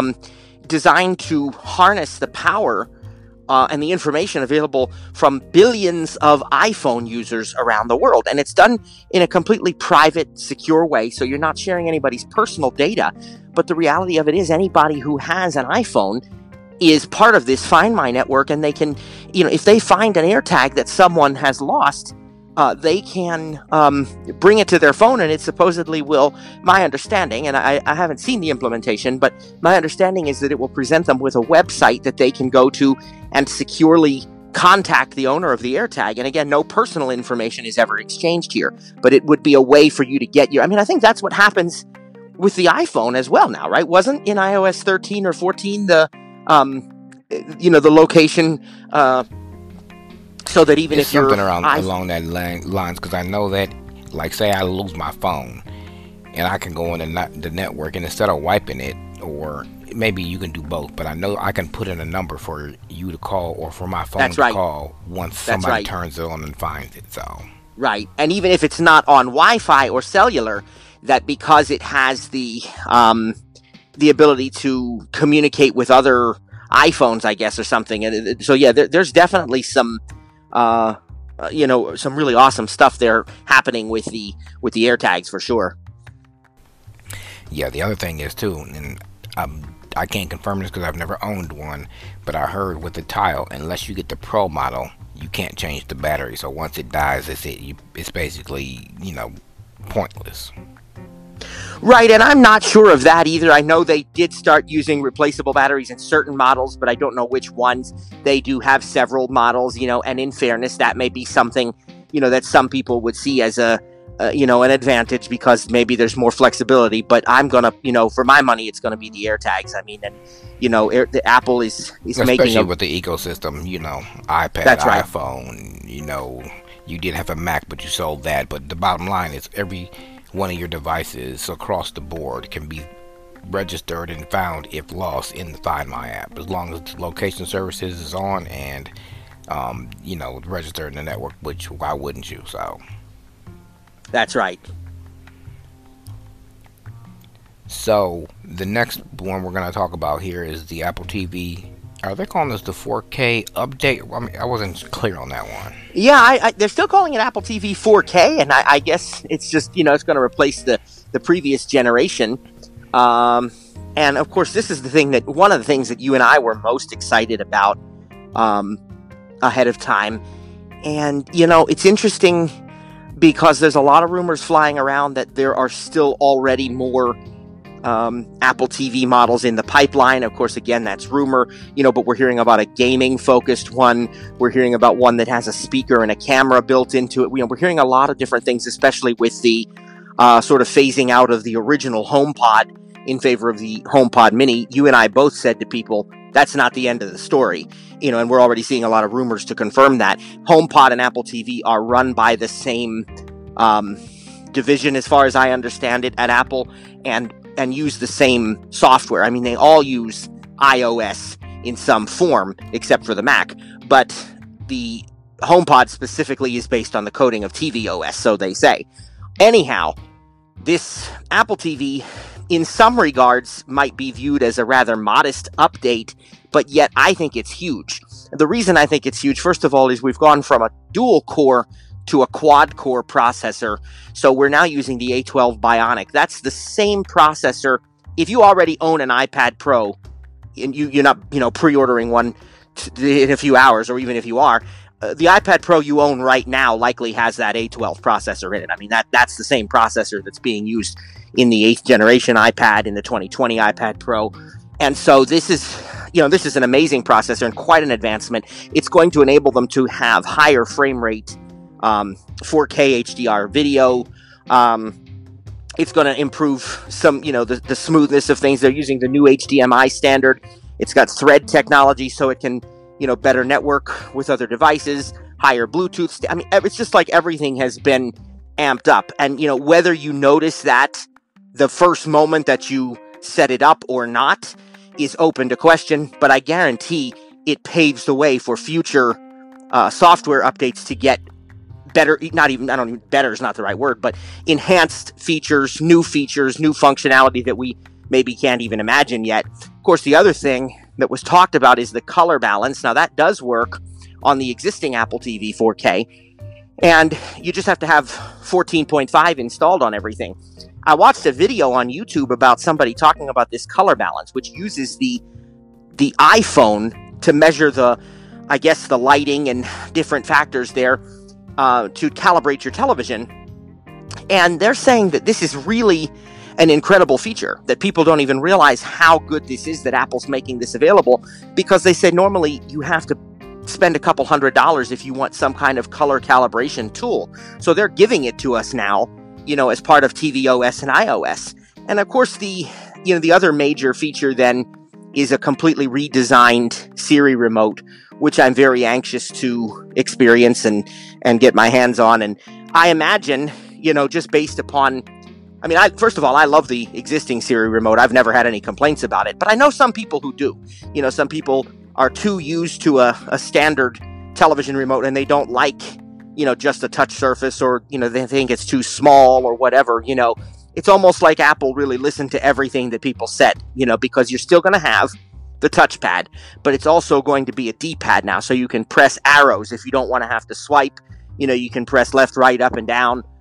designed to harness the power and the information available from billions of iPhone users around the world. And it's done in a completely private, secure way, so you're not sharing anybody's personal data. But the reality of it is anybody who has an iPhone is part of this Find My network, and they can, if they find an AirTag that someone has lost, they can bring it to their phone, and it supposedly will, my understanding, and I haven't seen the implementation, but my understanding is that it will present them with a website that they can go to and securely contact the owner of the AirTag. And again, no personal information is ever exchanged here, but it would be a way for you to get your, I think that's what happens with the iPhone as well now, right? Wasn't in iOS 13 or 14 the location, so that even it's if you're something along that lines, because I know that, like, say I lose my phone and I can go on the network, and instead of wiping it, or maybe you can do both, but I know I can put in a number for you to call, or for my phone to call once somebody turns it on and finds it. So right, and even if it's not on Wi-Fi or cellular, that because it has the ability to communicate with other iPhones, I guess, or something. And so yeah, there's definitely some some really awesome stuff there happening with the AirTags for sure. Yeah, the other thing is too, and I can't confirm this because I've never owned one, but I heard with the Tile, unless you get the Pro model, you can't change the battery. So once it dies, it's basically, pointless. Right, and I'm not sure of that either. I know they did start using replaceable batteries in certain models, but I don't know which ones. They do have several models, and in fairness, that may be something, that some people would see as an advantage because maybe there's more flexibility. But I'm gonna, for my money, it's gonna be the AirTags. I mean, and the Apple is especially making with the ecosystem, iPad, that's right. iPhone, you did have a Mac, but you sold that. But the bottom line is every one of your devices across the board can be registered and found if lost in the Find My app, as long as the location services is on and registered in the network, which why wouldn't you? So that's right. So the next one we're going to talk about here is the Apple TV. Are they calling this the 4K update? I mean, I wasn't clear on that one. Yeah, they're still calling it Apple TV 4K, and I guess it's just, it's going to replace the previous generation. And, of course, this is one of the things that you and I were most excited about ahead of time. And, it's interesting because there's a lot of rumors flying around that there are still already more Apple TV models in the pipeline. Of course, again, that's rumor, but we're hearing about a gaming focused one. We're hearing about one that has a speaker and a camera built into it. We're hearing a lot of different things, especially with the sort of phasing out of the original HomePod in favor of the HomePod Mini. You and I both said to people, that's not the end of the story, and we're already seeing a lot of rumors to confirm that. HomePod and Apple TV are run by the same division, as far as I understand it, at Apple, and use the same software. I mean, they all use iOS in some form, except for the Mac. But the HomePod specifically is based on the coding of tvOS, so they say. Anyhow, this Apple TV, in some regards, might be viewed as a rather modest update, but yet I think it's huge. The reason I think it's huge, first of all, is we've gone from a dual-core to a quad-core processor. So we're now using the A12 Bionic. That's the same processor. If you already own an iPad Pro, and you're not, pre-ordering one in a few hours, or even if you are, the iPad Pro you own right now likely has that A12 processor in it. I mean, that's the same processor that's being used in the 8th generation iPad, in the 2020 iPad Pro. And so this is an amazing processor and quite an advancement. It's going to enable them to have higher frame rate 4K HDR video. It's going to improve some, the smoothness of things. They're using the new HDMI standard. It's got Thread technology, so it can, better network with other devices, higher Bluetooth. I mean, it's just like everything has been amped up. And, whether you notice that the first moment that you set it up or not is open to question, but I guarantee it paves the way for future software updates to get better, better is not the right word, but enhanced features, new functionality that we maybe can't even imagine yet. Of course, the other thing that was talked about is the color balance. Now, that does work on the existing Apple TV 4K, and you just have to have 14.5 installed on everything. I watched a video on YouTube about somebody talking about this color balance, which uses the iPhone to measure the lighting and different factors there to calibrate your television. And they're saying that this is really an incredible feature, that people don't even realize how good this is, that Apple's making this available, because they said normally you have to spend a couple $100 if you want some kind of color calibration tool. So they're giving it to us now, as part of tvOS and iOS. And of course, the other major feature then is a completely redesigned Siri remote, which I'm very anxious to experience and get my hands on. And I imagine, just based upon, first of all, I love the existing Siri remote. I've never had any complaints about it, but I know some people who do. Some people are too used to a standard television remote, and they don't like, just a touch surface, or, they think it's too small or whatever. It's almost like Apple really listened to everything that people said, because you're still going to have the touchpad, but it's also going to be a D-pad now, so you can press arrows if you don't want to have to swipe. You can press left, right, up, and down.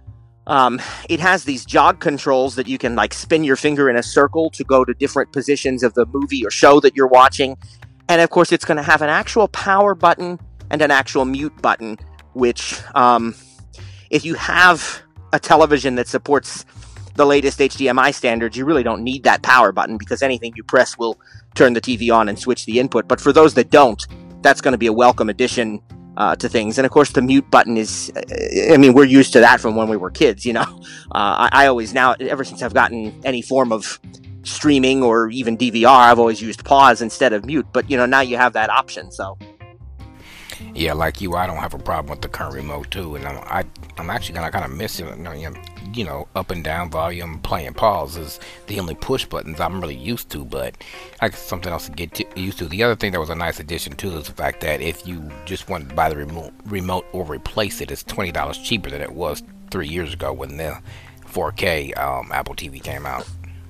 It has these jog controls that you can like spin your finger in a circle to go to different positions of the movie or show that you're watching. And of course, it's going to have an actual power button and an actual mute button, which if you have a television that supports the latest HDMI standards, you really don't need that power button because anything you press will turn the TV on and switch the input. But for those that don't, that's going to be a welcome addition to things. And of course, the mute button is, I mean, we're used to that from when we were kids, you know. I always now, ever since I've gotten any form of streaming or even DVR, I've always used pause instead of mute. But, you know, now you have that option, so. Yeah, like you, I don't have a problem with the current remote too, and I'm actually gonna kind of miss it. You know, up and down volume, play and pause is the only push buttons I'm really used to, but I guess something else to get used to. The other thing that was a nice addition too is the fact that if you just wanted to buy the remote or replace it, it's $20 cheaper than it was 3 years ago when the 4K Apple TV came out.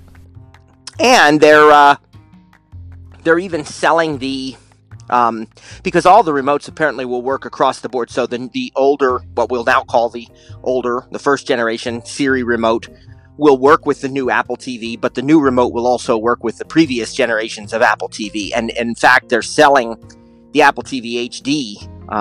And they're even selling the because all the remotes apparently will work across the board. So the older, what we'll now call the first generation Siri remote will work with the new Apple TV, but the new remote will also work with the previous generations of Apple TV. And in fact, they're selling the Apple TV HD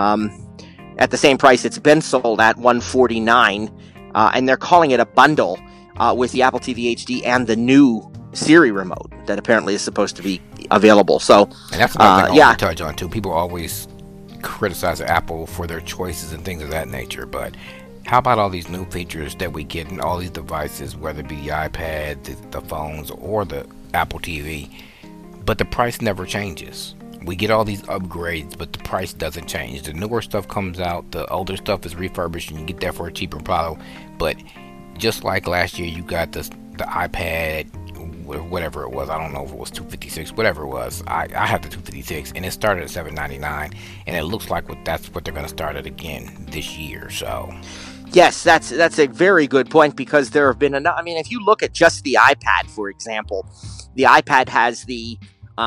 at the same price it's been sold at, $149, and they're calling it a bundle with the Apple TV HD and the new Siri remote that apparently is supposed to be available. So, and that's another thing I want to touch on too. People always criticize Apple for their choices and things of that nature, but how about all these new features that we get in all these devices, whether it be the iPad, the phones, or the Apple TV, but the price never changes. We get all these upgrades, but the price doesn't change. The newer stuff comes out, the older stuff is refurbished, and you get that for a cheaper product. But just like last year, you got the iPad, whatever it was, I don't know if it was 256, whatever it was. I have the 256, and it started at $799, and it looks like that's what they're going to start at again this year. So, yes, that's a very good point, because there have been enough. I mean, if you look at just the iPad, for example, the iPad has the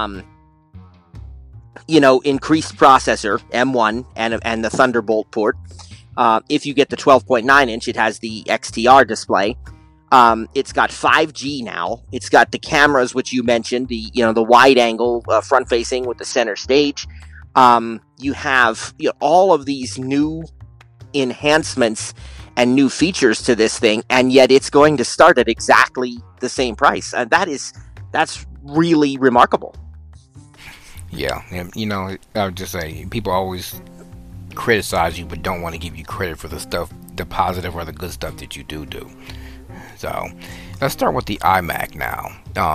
increased processor M1 and the Thunderbolt port. If you get the 12.9 inch, it has the XDR display. It's got 5G now. It's got the cameras, which you mentioned, the wide angle front facing with the center stage. You have all of these new enhancements and new features to this thing, and yet it's going to start at exactly the same price. That's really remarkable. Yeah, and I would just say, people always criticize you but don't want to give you credit for the stuff, the positive or the good stuff that you do. So, let's start with the iMac now.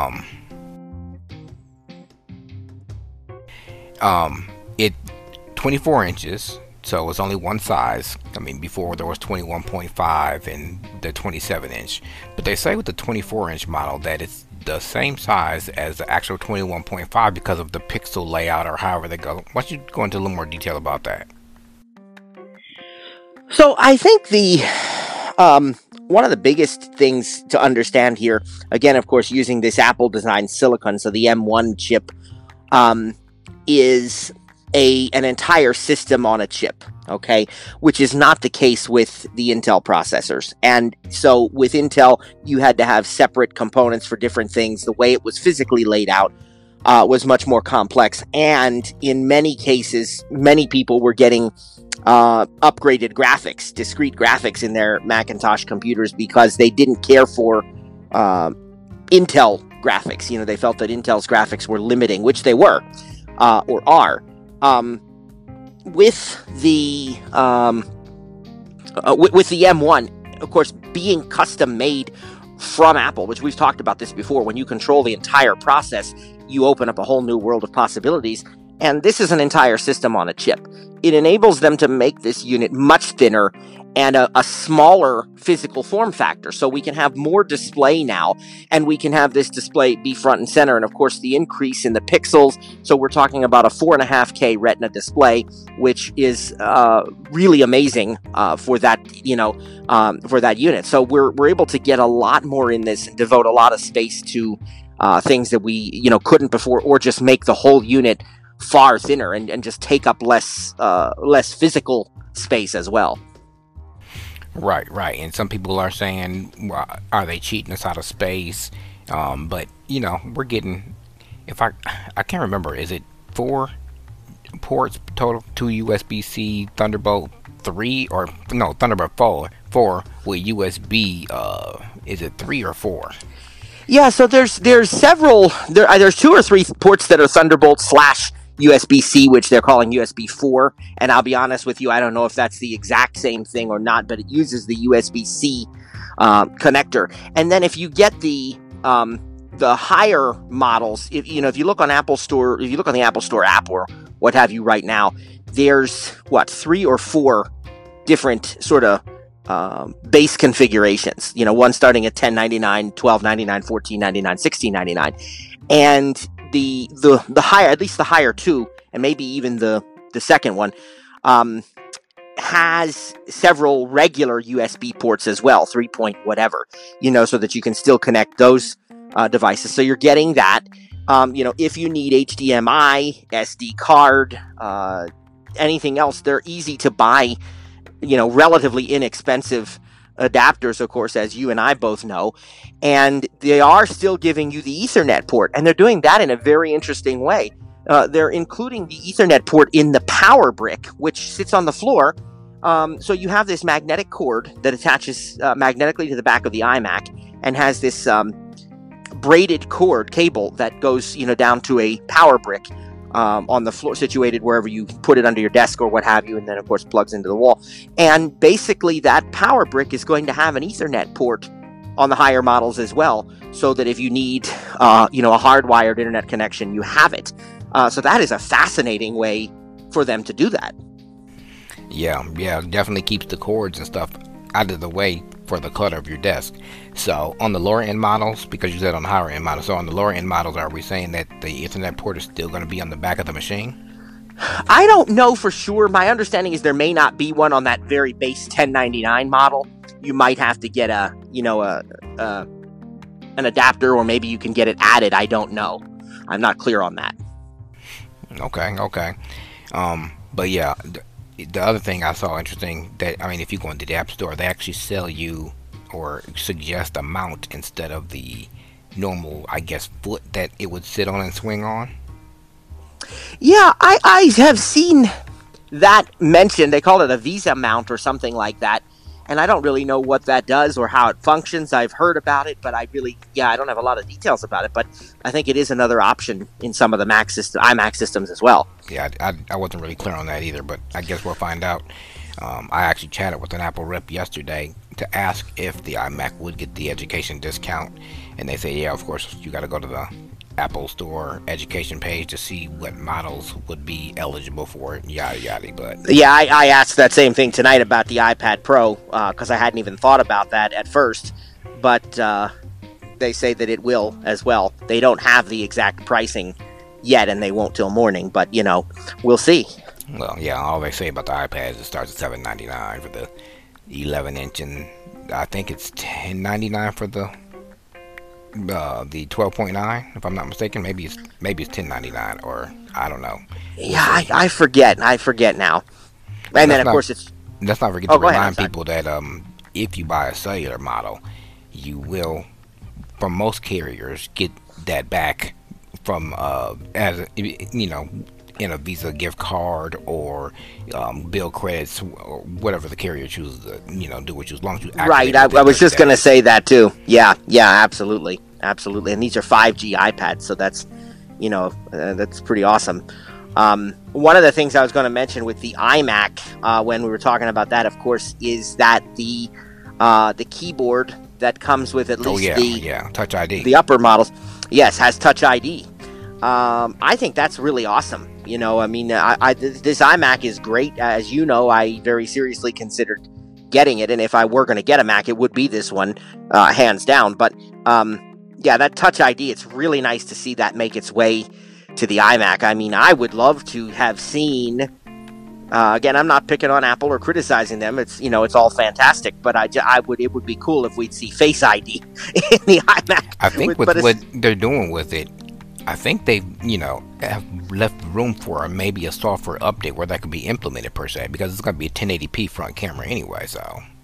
It 24 inches, so it's only one size. I mean, before there was 21.5 and the 27 inch. But they say with the 24 inch model that it's the same size as the actual 21.5 because of the pixel layout or however they go. Why don't you go into a little more detail about that? So I think one of the biggest things to understand here, again, of course, using this Apple designed silicon, so the M1 chip, is an entire system on a chip, okay, which is not the case with the Intel processors. And so with Intel, you had to have separate components for different things. The way it was physically laid out was much more complex. And in many cases, many people were getting upgraded graphics, discrete graphics in their Macintosh computers because they didn't care for Intel graphics. They felt that Intel's graphics were limiting, which they were, or are. With the M1, of course, being custom made from Apple, which we've talked about this before, when you control the entire process, you open up a whole new world of possibilities. And this is an entire system on a chip. It enables them to make this unit much thinner and a smaller physical form factor. So we can have more display now, and we can have this display be front and center. And of course, the increase in the pixels. So we're talking about a 4.5K Retina display, which is really amazing for that, for that unit. So we're able to get a lot more in this and devote a lot of space to things that we, couldn't before, or just make the whole unit far thinner and just take up less physical space as well. Right, right. And some people are saying, well, are they cheating us out of space? But we're getting. If I can't remember, is it 4 ports total? 2 USB-C, Thunderbolt 3, or no, Thunderbolt 4 with USB. Is it 3 or 4? Yeah, so there's several there's 2 or 3 ports that are Thunderbolt slash USB-C, which they're calling USB 4. And I'll be honest with you, I don't know if that's the exact same thing or not, but it uses the USB-C connector. And then if you get the higher models, if you look on Apple Store, if you look on the Apple Store app or what have you right now, there's 3 or 4 different sort of base configurations. One starting at $10.99, $12.99, $14.99, $16.99, and the higher, at least the higher two, and maybe even the second one, has several regular USB ports as well, 3 point whatever, so that you can still connect those devices. So you're getting that. If you need HDMI, SD card, anything else, they're easy to buy, relatively inexpensive adapters, of course, as you and I both know, and they are still giving you the Ethernet port, and they're doing that in a very interesting way. They're including the Ethernet port in the power brick, which sits on the floor. So you have this magnetic cord that attaches magnetically to the back of the iMac and has this braided cord cable that goes, down to a power brick on the floor, situated wherever you put it under your desk or what have you, and then of course plugs into the wall. And basically that power brick is going to have an Ethernet port on the higher models as well, so that if you need a hardwired internet connection, you have it. So that is a fascinating way for them to do that. Yeah, definitely keeps the cords and stuff out of the way for the clutter of your desk. So on the lower end models, because you said on the higher end models, so on the lower end models, are we saying that the Ethernet port is still going to be on the back of the machine? I don't know for sure. My understanding is there may not be one on that very base 1099 model. You might have to get an adapter, or maybe you can get it added. I don't know. I'm not clear on that. Okay. But yeah, the other thing I saw interesting, that if you go into the App Store, they actually sell you or suggest a mount instead of the normal, I guess, foot that it would sit on and swing on. Yeah, I have seen that mentioned. They call it a Visa mount or something like that. And I don't really know what that does or how it functions. I've heard about it, but I don't have a lot of details about it. But I think it is another option in some of the iMac systems as well. Yeah, I wasn't really clear on that either, but I guess we'll find out. I actually chatted with an Apple rep yesterday to ask if the iMac would get the education discount, and they say, yeah, of course, you got to go to the Apple Store education page to see what models would be eligible for it, yada yada. But yeah, I asked that same thing tonight about the iPad Pro, because I hadn't even thought about that at first, but they say that it will as well. They don't have the exact pricing yet, and they won't till morning, but we'll see. Well, yeah, all they say about the iPad is it starts at $7.99 for the 11-inch, and I think it's $10.99 for the 12.9, if I'm not mistaken. Maybe it's $10.99, or I don't know. Yeah, I forget now. And then of course it's. Let's not forget to remind people that if you buy a cellular model, you will, from most carriers, get that back from as in a Visa gift card or bill credits, or whatever the carrier chooses to do with you, as long as you activate. Right, I was just going to say that too. Yeah, absolutely. And these are 5G iPads, so that's that's pretty awesome. One of the things I was going to mention with the iMac when we were talking about that, of course, is that the keyboard that comes with at least Touch ID. The upper models, yes, has Touch ID. I think that's really awesome. This iMac is great. As you know, I very seriously considered getting it, and if I were going to get a Mac, it would be this one, hands down. But that Touch ID, it's really nice to see that make its way to the iMac. I would love to have seen. Again, I'm not picking on Apple or criticizing them. It's it's all fantastic, but it would be cool if we'd see Face ID in the iMac. I think what they're doing with it, I think they, have left room for maybe a software update where that could be implemented per se, because it's going to be a 1080p front camera anyway. So,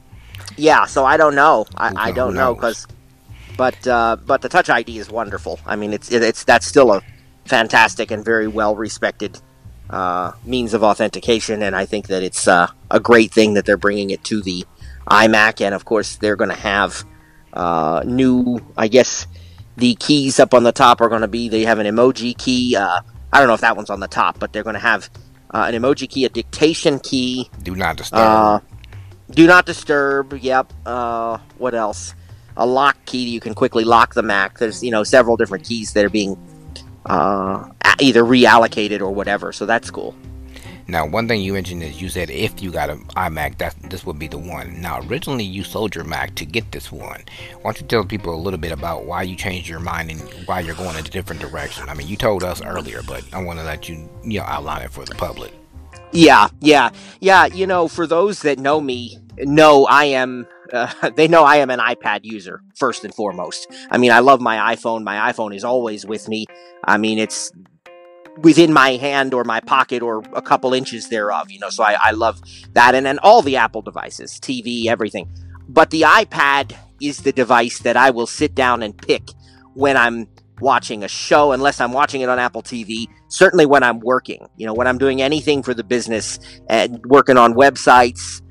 Yeah, so I don't know. I Who don't know knows? but the Touch ID is wonderful. I mean, it's that's still a fantastic and very well respected means of authentication, and I think that it's a great thing that they're bringing it to the iMac, and of course they're going to have new. I guess the keys up on the top are going to be. They have an emoji key. I don't know if that one's on the top, but they're going to have an emoji key, a dictation key. Do not disturb. Do not disturb. Yep. What else? A lock key. You can quickly lock the Mac. There's several different keys that are being either reallocated or whatever. So that's cool. Now, one thing you mentioned is you said if you got an iMac, this would be the one. Now, originally you sold your Mac to get this one. Why don't you tell people a little bit about why you changed your mind and why you're going in a different direction? I mean, you told us earlier, but I want to let you outline it for the public. Yeah. For those that know me, know I am. They know I am an iPad user first and foremost. I mean, I love my iPhone. My iPhone is always with me. I mean, it's within my hand or my pocket or a couple inches thereof. So I love that, and then all the Apple devices, TV, everything. But the iPad is the device that I will sit down and pick when I'm watching a show, unless I'm watching it on Apple TV. Certainly when I'm working, when I'm doing anything for the business and working on websites,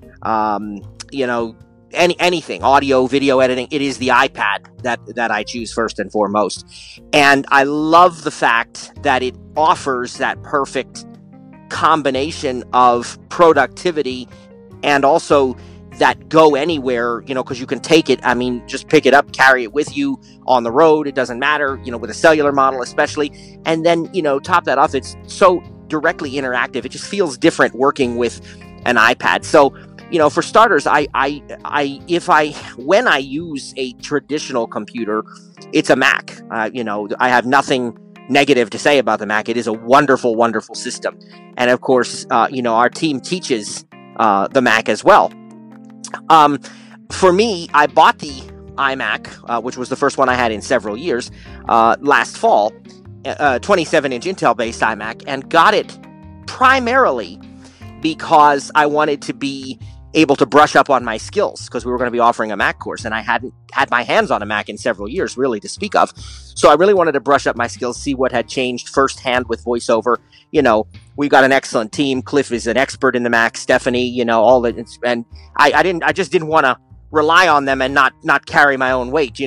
anything, audio, video editing, it is the iPad that I choose first and foremost. And I love the fact that it offers that perfect combination of productivity and also that go anywhere, because you can take it. I mean, just pick it up, carry it with you on the road. It doesn't matter, with a cellular model especially. And then, top that off, it's so directly interactive. It just feels different working with an iPad. So, for starters, when I use a traditional computer, it's a Mac. I have nothing negative to say about the Mac. It is a wonderful, wonderful system. And of course, our team teaches the Mac as well. For me, I bought the iMac, which was the first one I had in several years, last fall, 27-inch Intel-based iMac, and got it primarily because I wanted to be able to brush up on my skills, because we were going to be offering a Mac course, and I hadn't had my hands on a Mac in several years, really, to speak of. So I really wanted to brush up my skills, see what had changed firsthand with VoiceOver. We've got an excellent team. Cliff is an expert in the Mac. Stephanie, all that, and I just didn't want to rely on them and not carry my own weight.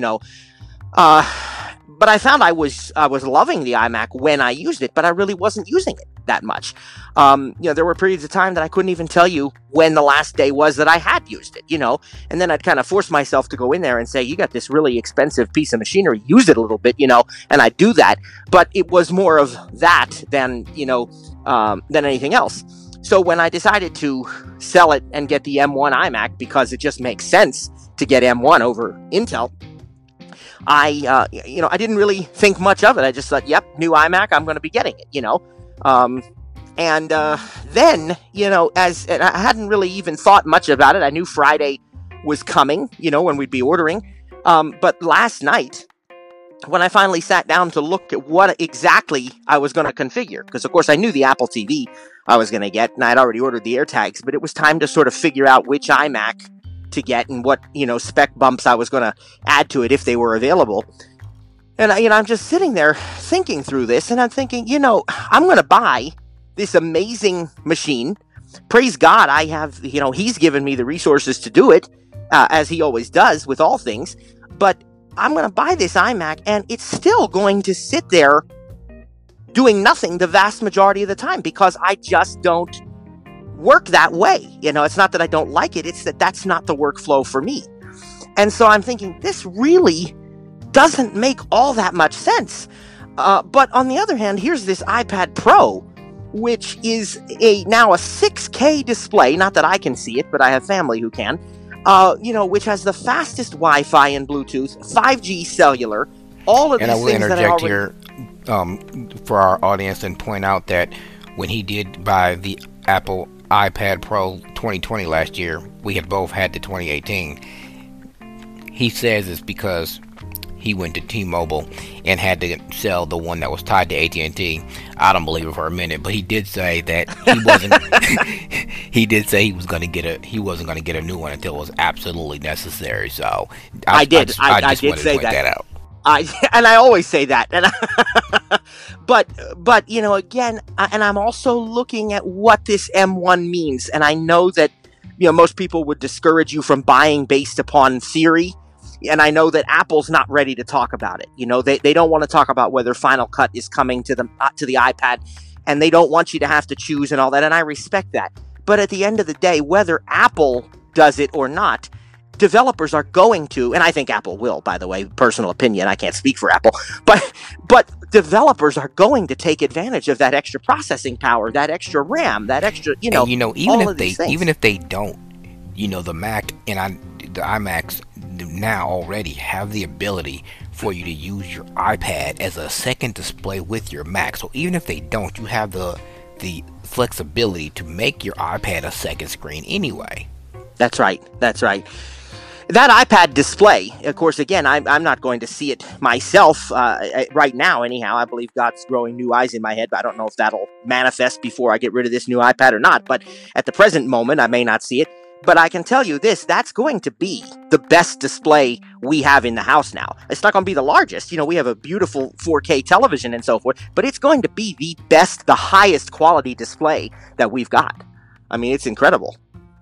But I found I was loving the iMac when I used it, but I really wasn't using it that much. There were periods of time that I couldn't even tell you when the last day was that I had used it, and then I'd kind of force myself to go in there and say, you got this really expensive piece of machinery, use it a little bit, and I'd do that. But it was more of that than anything else. So when I decided to sell it and get the M1 iMac, because it just makes sense to get M1 over Intel, I didn't really think much of it. I just thought, yep, new iMac, I'm going to be getting it, And then, as I hadn't really even thought much about it. I knew Friday was coming, when we'd be ordering. But last night, when I finally sat down to look at what exactly I was going to configure, because of course I knew the Apple TV I was going to get, and I'd already ordered the AirTags, but it was time to sort of figure out which iMac to get and what, spec bumps I was going to add to it if they were available. And, I'm just sitting there thinking through this, and I'm thinking, I'm going to buy this amazing machine. Praise God, I have, he's given me the resources to do it, as he always does with all things. But I'm going to buy this iMac, and it's still going to sit there doing nothing the vast majority of the time, because I just don't work that way. It's not that I don't like it, it's that that's not the workflow for me. And so I'm thinking, this really doesn't make all that much sense. But on the other hand, here's this iPad Pro, which is now a 6K display. Not that I can see it, but I have family who can. Which has the fastest Wi-Fi and Bluetooth, 5G cellular, all of these things. And I will interject here for our audience and point out that when he did buy the Apple iPad Pro 2020 last year, we had both had the 2018. He says it's because he went to T-Mobile and had to sell the one that was tied to AT&T. I don't believe it for a minute, but he did say that he wasn't. He did say he wasn't going to get a new one until it was absolutely necessary. So I just wanted to point that out. I always say that, but again, and I'm also looking at what this M1 means, and I know that most people would discourage you from buying based upon theory. And I know that Apple's not ready to talk about it. They don't want to talk about whether Final Cut is coming to the iPad, and they don't want you to have to choose and all that. And I respect that. But at the end of the day, whether Apple does it or not, developers are going to, and I think Apple will, by the way, personal opinion, I can't speak for Apple, but developers are going to take advantage of that extra processing power, that extra RAM, that extra, even if they don't, the Mac and the iMacs now already have the ability for you to use your iPad as a second display with your Mac. So even if they don't, you have the flexibility to make your iPad a second screen anyway. That's right. That iPad display, of course, again, I'm not going to see it myself right now anyhow. I believe God's growing new eyes in my head, but I don't know if that'll manifest before I get rid of this new iPad or not. But at the present moment, I may not see it. But I can tell you this, that's going to be the best display we have in the house now. It's not going to be the largest. We have a beautiful 4K television and so forth, but it's going to be the best, the highest quality display that we've got. I mean, it's incredible.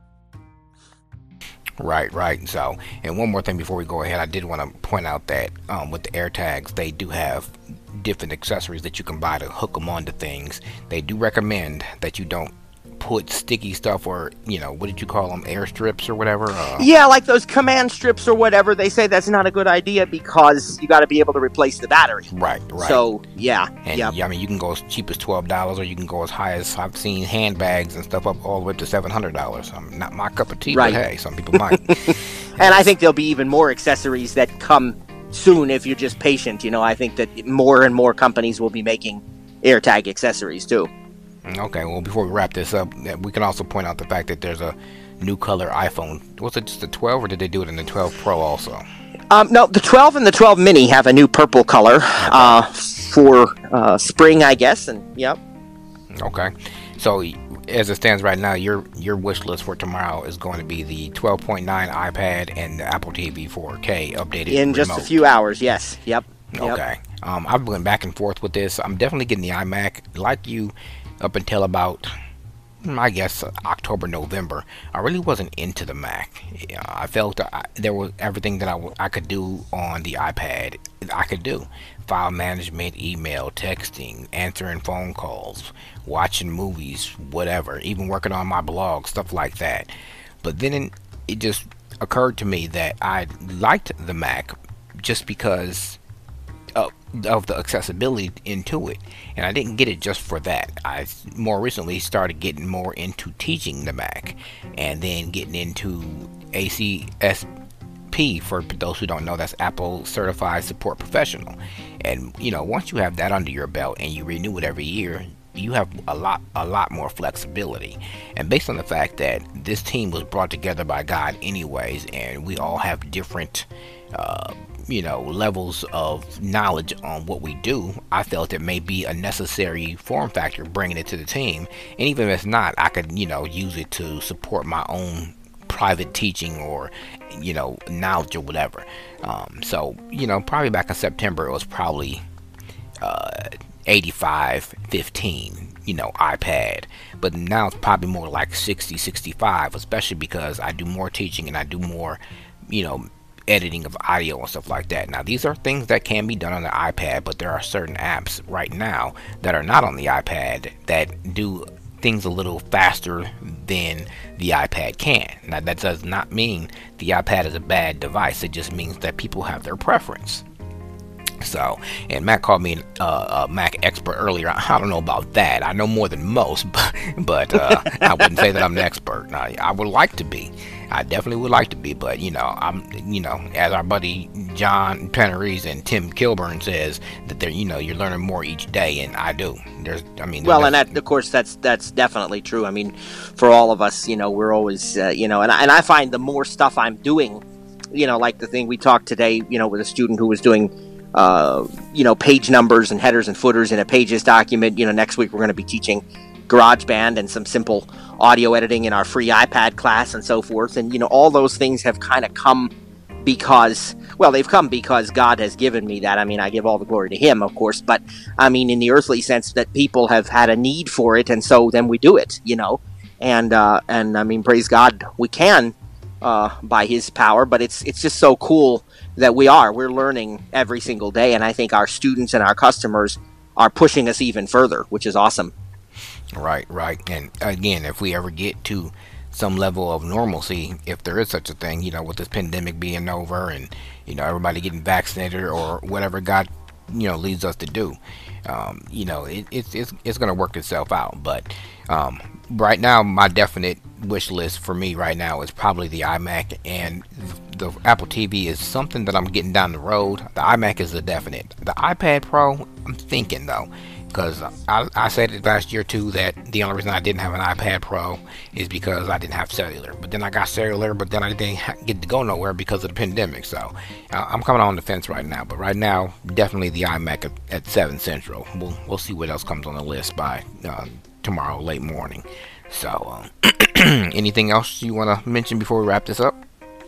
Right. So, and one more thing before we go ahead, I did want to point out that with the AirTags, they do have different accessories that you can buy to hook them onto things. They do recommend that you don't put sticky stuff or what did you call them, air strips or whatever, yeah, like those command strips or whatever. They say that's not a good idea because you got to be able to replace the battery, right. So yeah, and I mean, you can go as cheap as $12 or you can go as high as, I've seen handbags and stuff up all the way up to $700. Not my cup of tea, right. But hey, some people might. And I think there'll be even more accessories that come soon if you're just patient. I think that more and more companies will be making AirTag accessories too. Okay, well, before we wrap this up, we can also point out the fact that there's a new color iPhone. Was it just the 12, or did they do it in the 12 Pro also? No, the 12 and the 12 Mini have a new purple color for spring, I guess, and yep. Okay, so as it stands right now, your wish list for tomorrow is going to be the 12.9 iPad and the Apple TV 4K updated in just a few hours. Yes, yep. Okay, I've been back and forth with this. I'm definitely getting the iMac, like you. Up until about, I guess, October, November, I really wasn't into the Mac. I felt there was everything that I could do on the iPad. I could do file management, email, texting, answering phone calls, watching movies, whatever, even working on my blog, stuff like that. But then it just occurred to me that I liked the Mac just because of the accessibility into it, and I didn't get it just for that. I more recently started getting more into teaching the Mac, and then getting into ACSP. For those who don't know, that's Apple Certified Support Professional. And once you have that under your belt and you renew it every year, you have a lot more flexibility. And based on the fact that this team was brought together by God anyways, and we all have different levels of knowledge on what we do, I felt it may be a necessary form factor bringing it to the team. And even if it's not, I could use it to support my own private teaching or knowledge or whatever. So probably back in September it was probably 85-15 iPad, but now it's probably more like 60-65, especially because I do more teaching and I do more editing of audio and stuff like that. Now, these are things that can be done on the iPad, but there are certain apps right now that are not on the iPad that do things a little faster than the iPad can. Now, that does not mean the iPad is a bad device. It just means that people have their preference. So, and Matt called me a Mac expert earlier. I don't know about that. I know more than most, but I wouldn't say that I'm an expert. Now, I would like to be. I definitely would like to be, but I'm as our buddy John Panarese and Tim Kilburn says, that they're you're learning more each day, and I do. And that, of course, that's definitely true. I mean, for all of us, we're always and I find the more stuff I'm doing like the thing we talked today, with a student who was doing, page numbers and headers and footers in a Pages document. Next week we're going to be teaching GarageBand and some simple audio editing in our free iPad class and so forth. And, all those things have kind of come because God has given me that. I mean, I give all the glory to him, of course, but I mean, in the earthly sense that people have had a need for it. And so then we do it, and I mean, praise God, we can, by his power, but it's just so cool that we're learning every single day. And I think our students and our customers are pushing us even further, which is awesome. Right. And again, if we ever get to some level of normalcy, if there is such a thing, with this pandemic being over and, everybody getting vaccinated or whatever God, leads us to do, it's going to work itself out. But right now, my definite wish list for me right now is probably the iMac, and the Apple TV is something that I'm getting down the road. The iMac is a definite. The iPad Pro, I'm thinking though, because I said it last year too, that the only reason I didn't have an iPad Pro is because I didn't have cellular. But then I got cellular, but then I didn't get to go nowhere because of the pandemic. So I'm coming on the fence right now. But right now, definitely the iMac at 7 Central. We'll see what else comes on the list by tomorrow late morning. So anything else you want to mention before we wrap this up?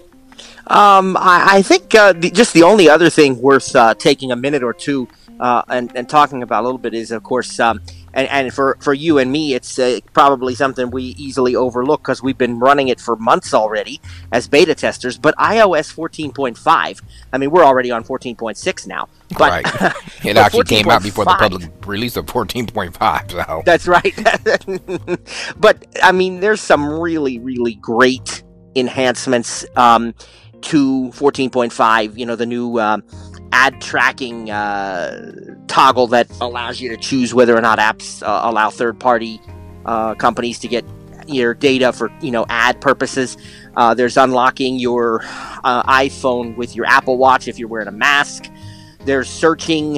I think just the only other thing worth taking a minute or two and talking about a little bit is, of course, and for you and me, it's probably something we easily overlook because we've been running it for months already as beta testers. But iOS 14.5, I mean, we're already on 14.6 now. But, right. It actually came out before the public release of 14.5. So. That's right. But, I mean, there's some really, really great enhancements to 14.5, the new ad tracking toggle that allows you to choose whether or not apps allow third-party companies to get your data for ad purposes. There's unlocking your iPhone with your Apple Watch if you're wearing a mask. There's searching.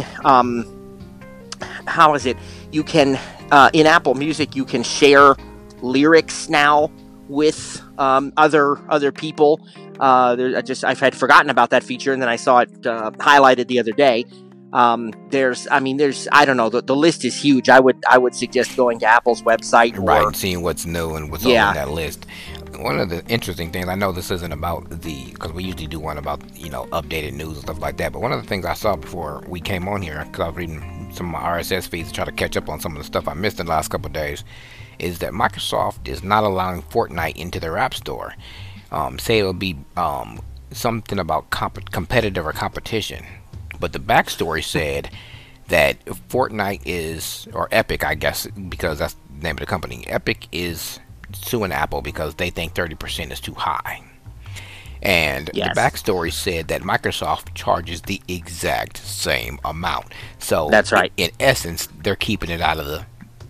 How is it? You can in Apple Music you can share lyrics now with other people. I had forgotten about that feature, and then I saw it highlighted the other day. There's I don't know, the list is huge. I would suggest going to Apple's website, right, and seeing what's new and what's on that list. One of the interesting things, I know this isn't about because we usually do one about updated news and stuff like that, but one of the things I saw before we came on here, because I was reading some of my RSS feeds to try to catch up on some of the stuff I missed in the last couple of days, is that Microsoft is not allowing Fortnite into their App Store. Say it would be something about competitive or competition, but the backstory said that Fortnite is, or Epic, I guess, because that's the name of the company, Epic is suing Apple because they think 30% is too high. And the backstory said that Microsoft charges the exact same amount. So that's right. In essence, they're keeping it out of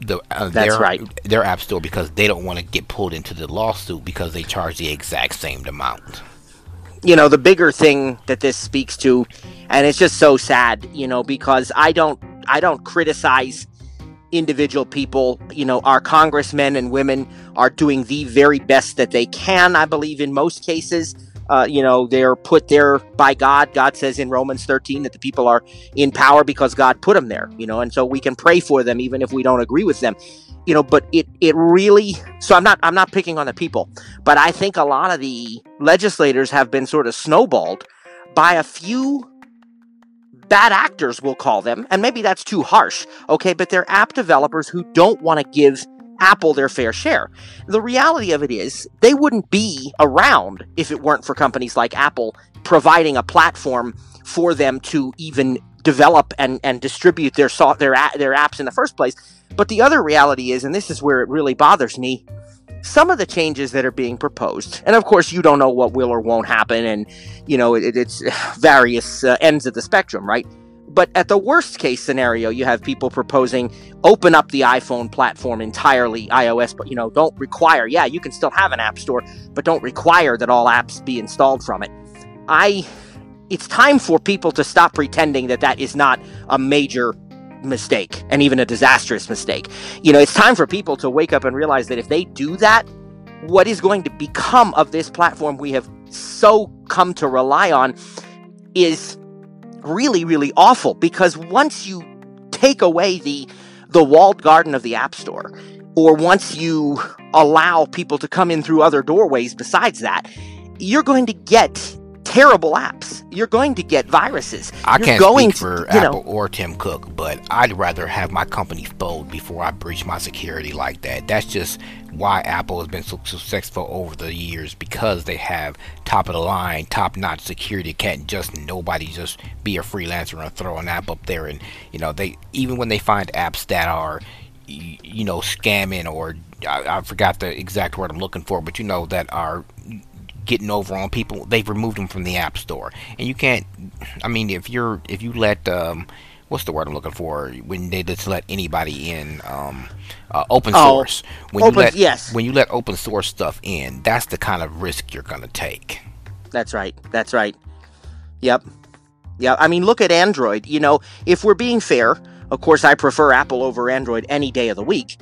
their App Store because they don't want to get pulled into the lawsuit because they charge the exact same amount. The bigger thing that this speaks to, and it's just so sad, because I don't criticize individual people. Our congressmen and women are doing the very best that they can, I believe, in most cases. They're put there by God. God says in Romans 13 that the people are in power because God put them there, and so we can pray for them even if we don't agree with them, but it really, so I'm not picking on the people, but I think a lot of the legislators have been sort of snowballed by a few bad actors, we'll call them, and maybe that's too harsh, okay, but they're app developers who don't want to give Apple their fair share. The reality of it is they wouldn't be around if it weren't for companies like Apple providing a platform for them to even develop and distribute their apps in the first place. But the other reality is, and this is where it really bothers me, some of the changes that are being proposed, and of course you don't know what will or won't happen, and it's various ends of the spectrum, right? But at the worst case scenario, you have people proposing open up the iPhone platform entirely, iOS, but don't require, you can still have an app store, but don't require that all apps be installed from it. It's time for people to stop pretending that is not a major mistake and even a disastrous mistake. It's time for people to wake up and realize that if they do that, what is going to become of this platform we have so come to rely on is really, really awful, because once you take away the walled garden of the App Store, or once you allow people to come in through other doorways besides that, you're going to get terrible apps. You're going to get viruses. I can't speak for Apple or Tim Cook, but I'd rather have my company fold before I breach my security like that. That's just why Apple has been so successful over the years, because they have top of the line, top-notch security. Can't just nobody just be a freelancer and throw an app up there. And they, even when they find apps that are scamming, or I forgot the exact word I'm looking for, but that are getting over on people, they've removed them from the App Store. And you can't, I mean, if you let what's the word I'm looking for, when they just let anybody in, open source, when you let open source stuff in, that's the kind of risk you're going to take. That's right. Yep. I mean, look at Android. If we're being fair, of course I prefer Apple over Android any day of the week,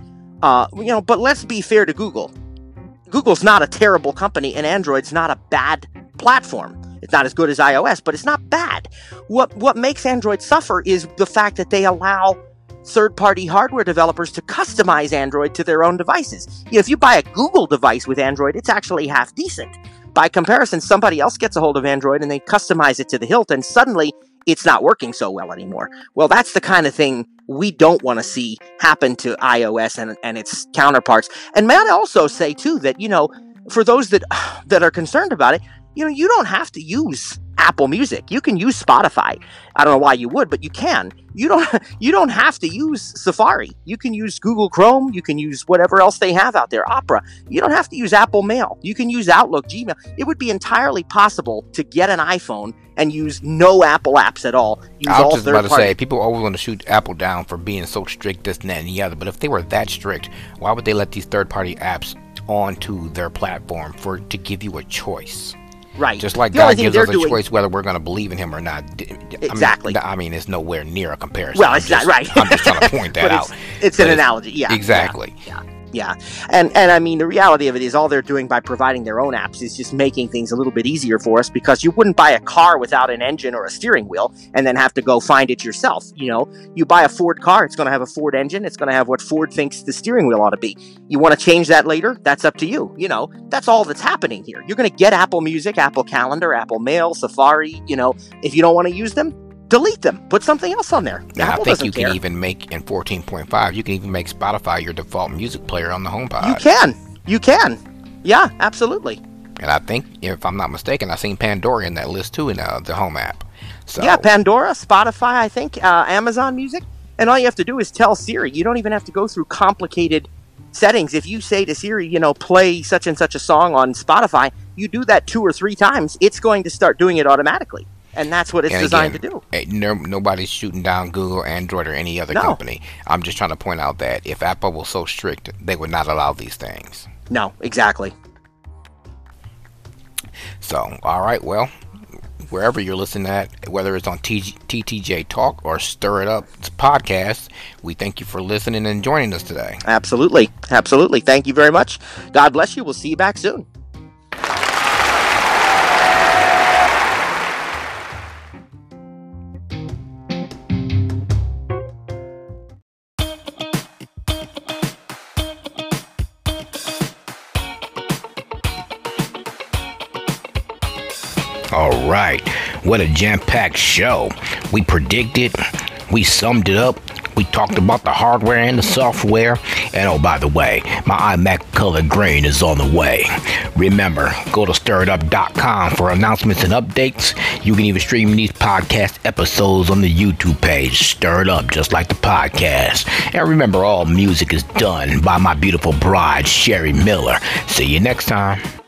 but let's be fair to Google. Google's not a terrible company, and Android's not a bad platform. It's not as good as iOS, but it's not bad. What makes Android suffer is the fact that they allow third-party hardware developers to customize Android to their own devices. If you buy a Google device with Android, it's actually half decent. By comparison, somebody else gets a hold of Android and they customize it to the hilt, and suddenly it's not working so well anymore. Well, that's the kind of thing we don't want to see happen to iOS and its counterparts. And may I also say, too, that, for those that are concerned about it, you don't have to use Apple Music. You can use Spotify. I don't know why you would, but you can. You don't have to use Safari. You can use Google Chrome. You can use whatever else they have out there, Opera. You don't have to use Apple Mail. You can use Outlook, Gmail. It would be entirely possible to get an iPhone and use no Apple apps at all. I was just about to say, people always want to shoot Apple down for being so strict, this and that and the other. But if they were that strict, why would they let these third-party apps onto their platform to give you a choice? Right. Just like God gives us a choice whether we're going to believe in Him or not. Exactly. I mean, it's nowhere near a comparison. Well, it's not right. I'm just trying to point that out. It's an analogy. Yeah. Exactly. Yeah. And I mean, the reality of it is all they're doing by providing their own apps is just making things a little bit easier for us, because you wouldn't buy a car without an engine or a steering wheel and then have to go find it yourself. You buy a Ford car, it's going to have a Ford engine. It's going to have what Ford thinks the steering wheel ought to be. You want to change that later? That's up to you. That's all that's happening here. You're going to get Apple Music, Apple Calendar, Apple Mail, Safari. If you don't want to use them, delete them. Put something else on there. Now, I think you can even make, in 14.5, you can even make Spotify your default music player on the HomePod. You can. Yeah, absolutely. And I think, if I'm not mistaken, I've seen Pandora in that list too in the Home app. So yeah, Pandora, Spotify, I think, Amazon Music. And all you have to do is tell Siri. You don't even have to go through complicated settings. If you say to Siri, play such and such a song on Spotify, you do that 2 or 3 times, it's going to start doing it automatically. And that's what it's designed to do. Nobody's shooting down Google, Android, or any other company. I'm just trying to point out that if Apple was so strict, they would not allow these things. No, exactly. So, all right, well, wherever you're listening at, whether it's on TTJ Talk or Stir It Up podcast, we thank you for listening and joining us today. Absolutely. Thank you very much. God bless you. We'll see you back soon. All right, what a jam-packed show. We predicted, we summed it up, we talked about the hardware and the software, and oh, by the way, my iMac color green is on the way. Remember, go to stiritup.com for announcements and updates. You can even stream these podcast episodes on the YouTube page, Stir It Up, just like the podcast. And remember, all music is done by my beautiful bride, Sherry Miller. See you next time.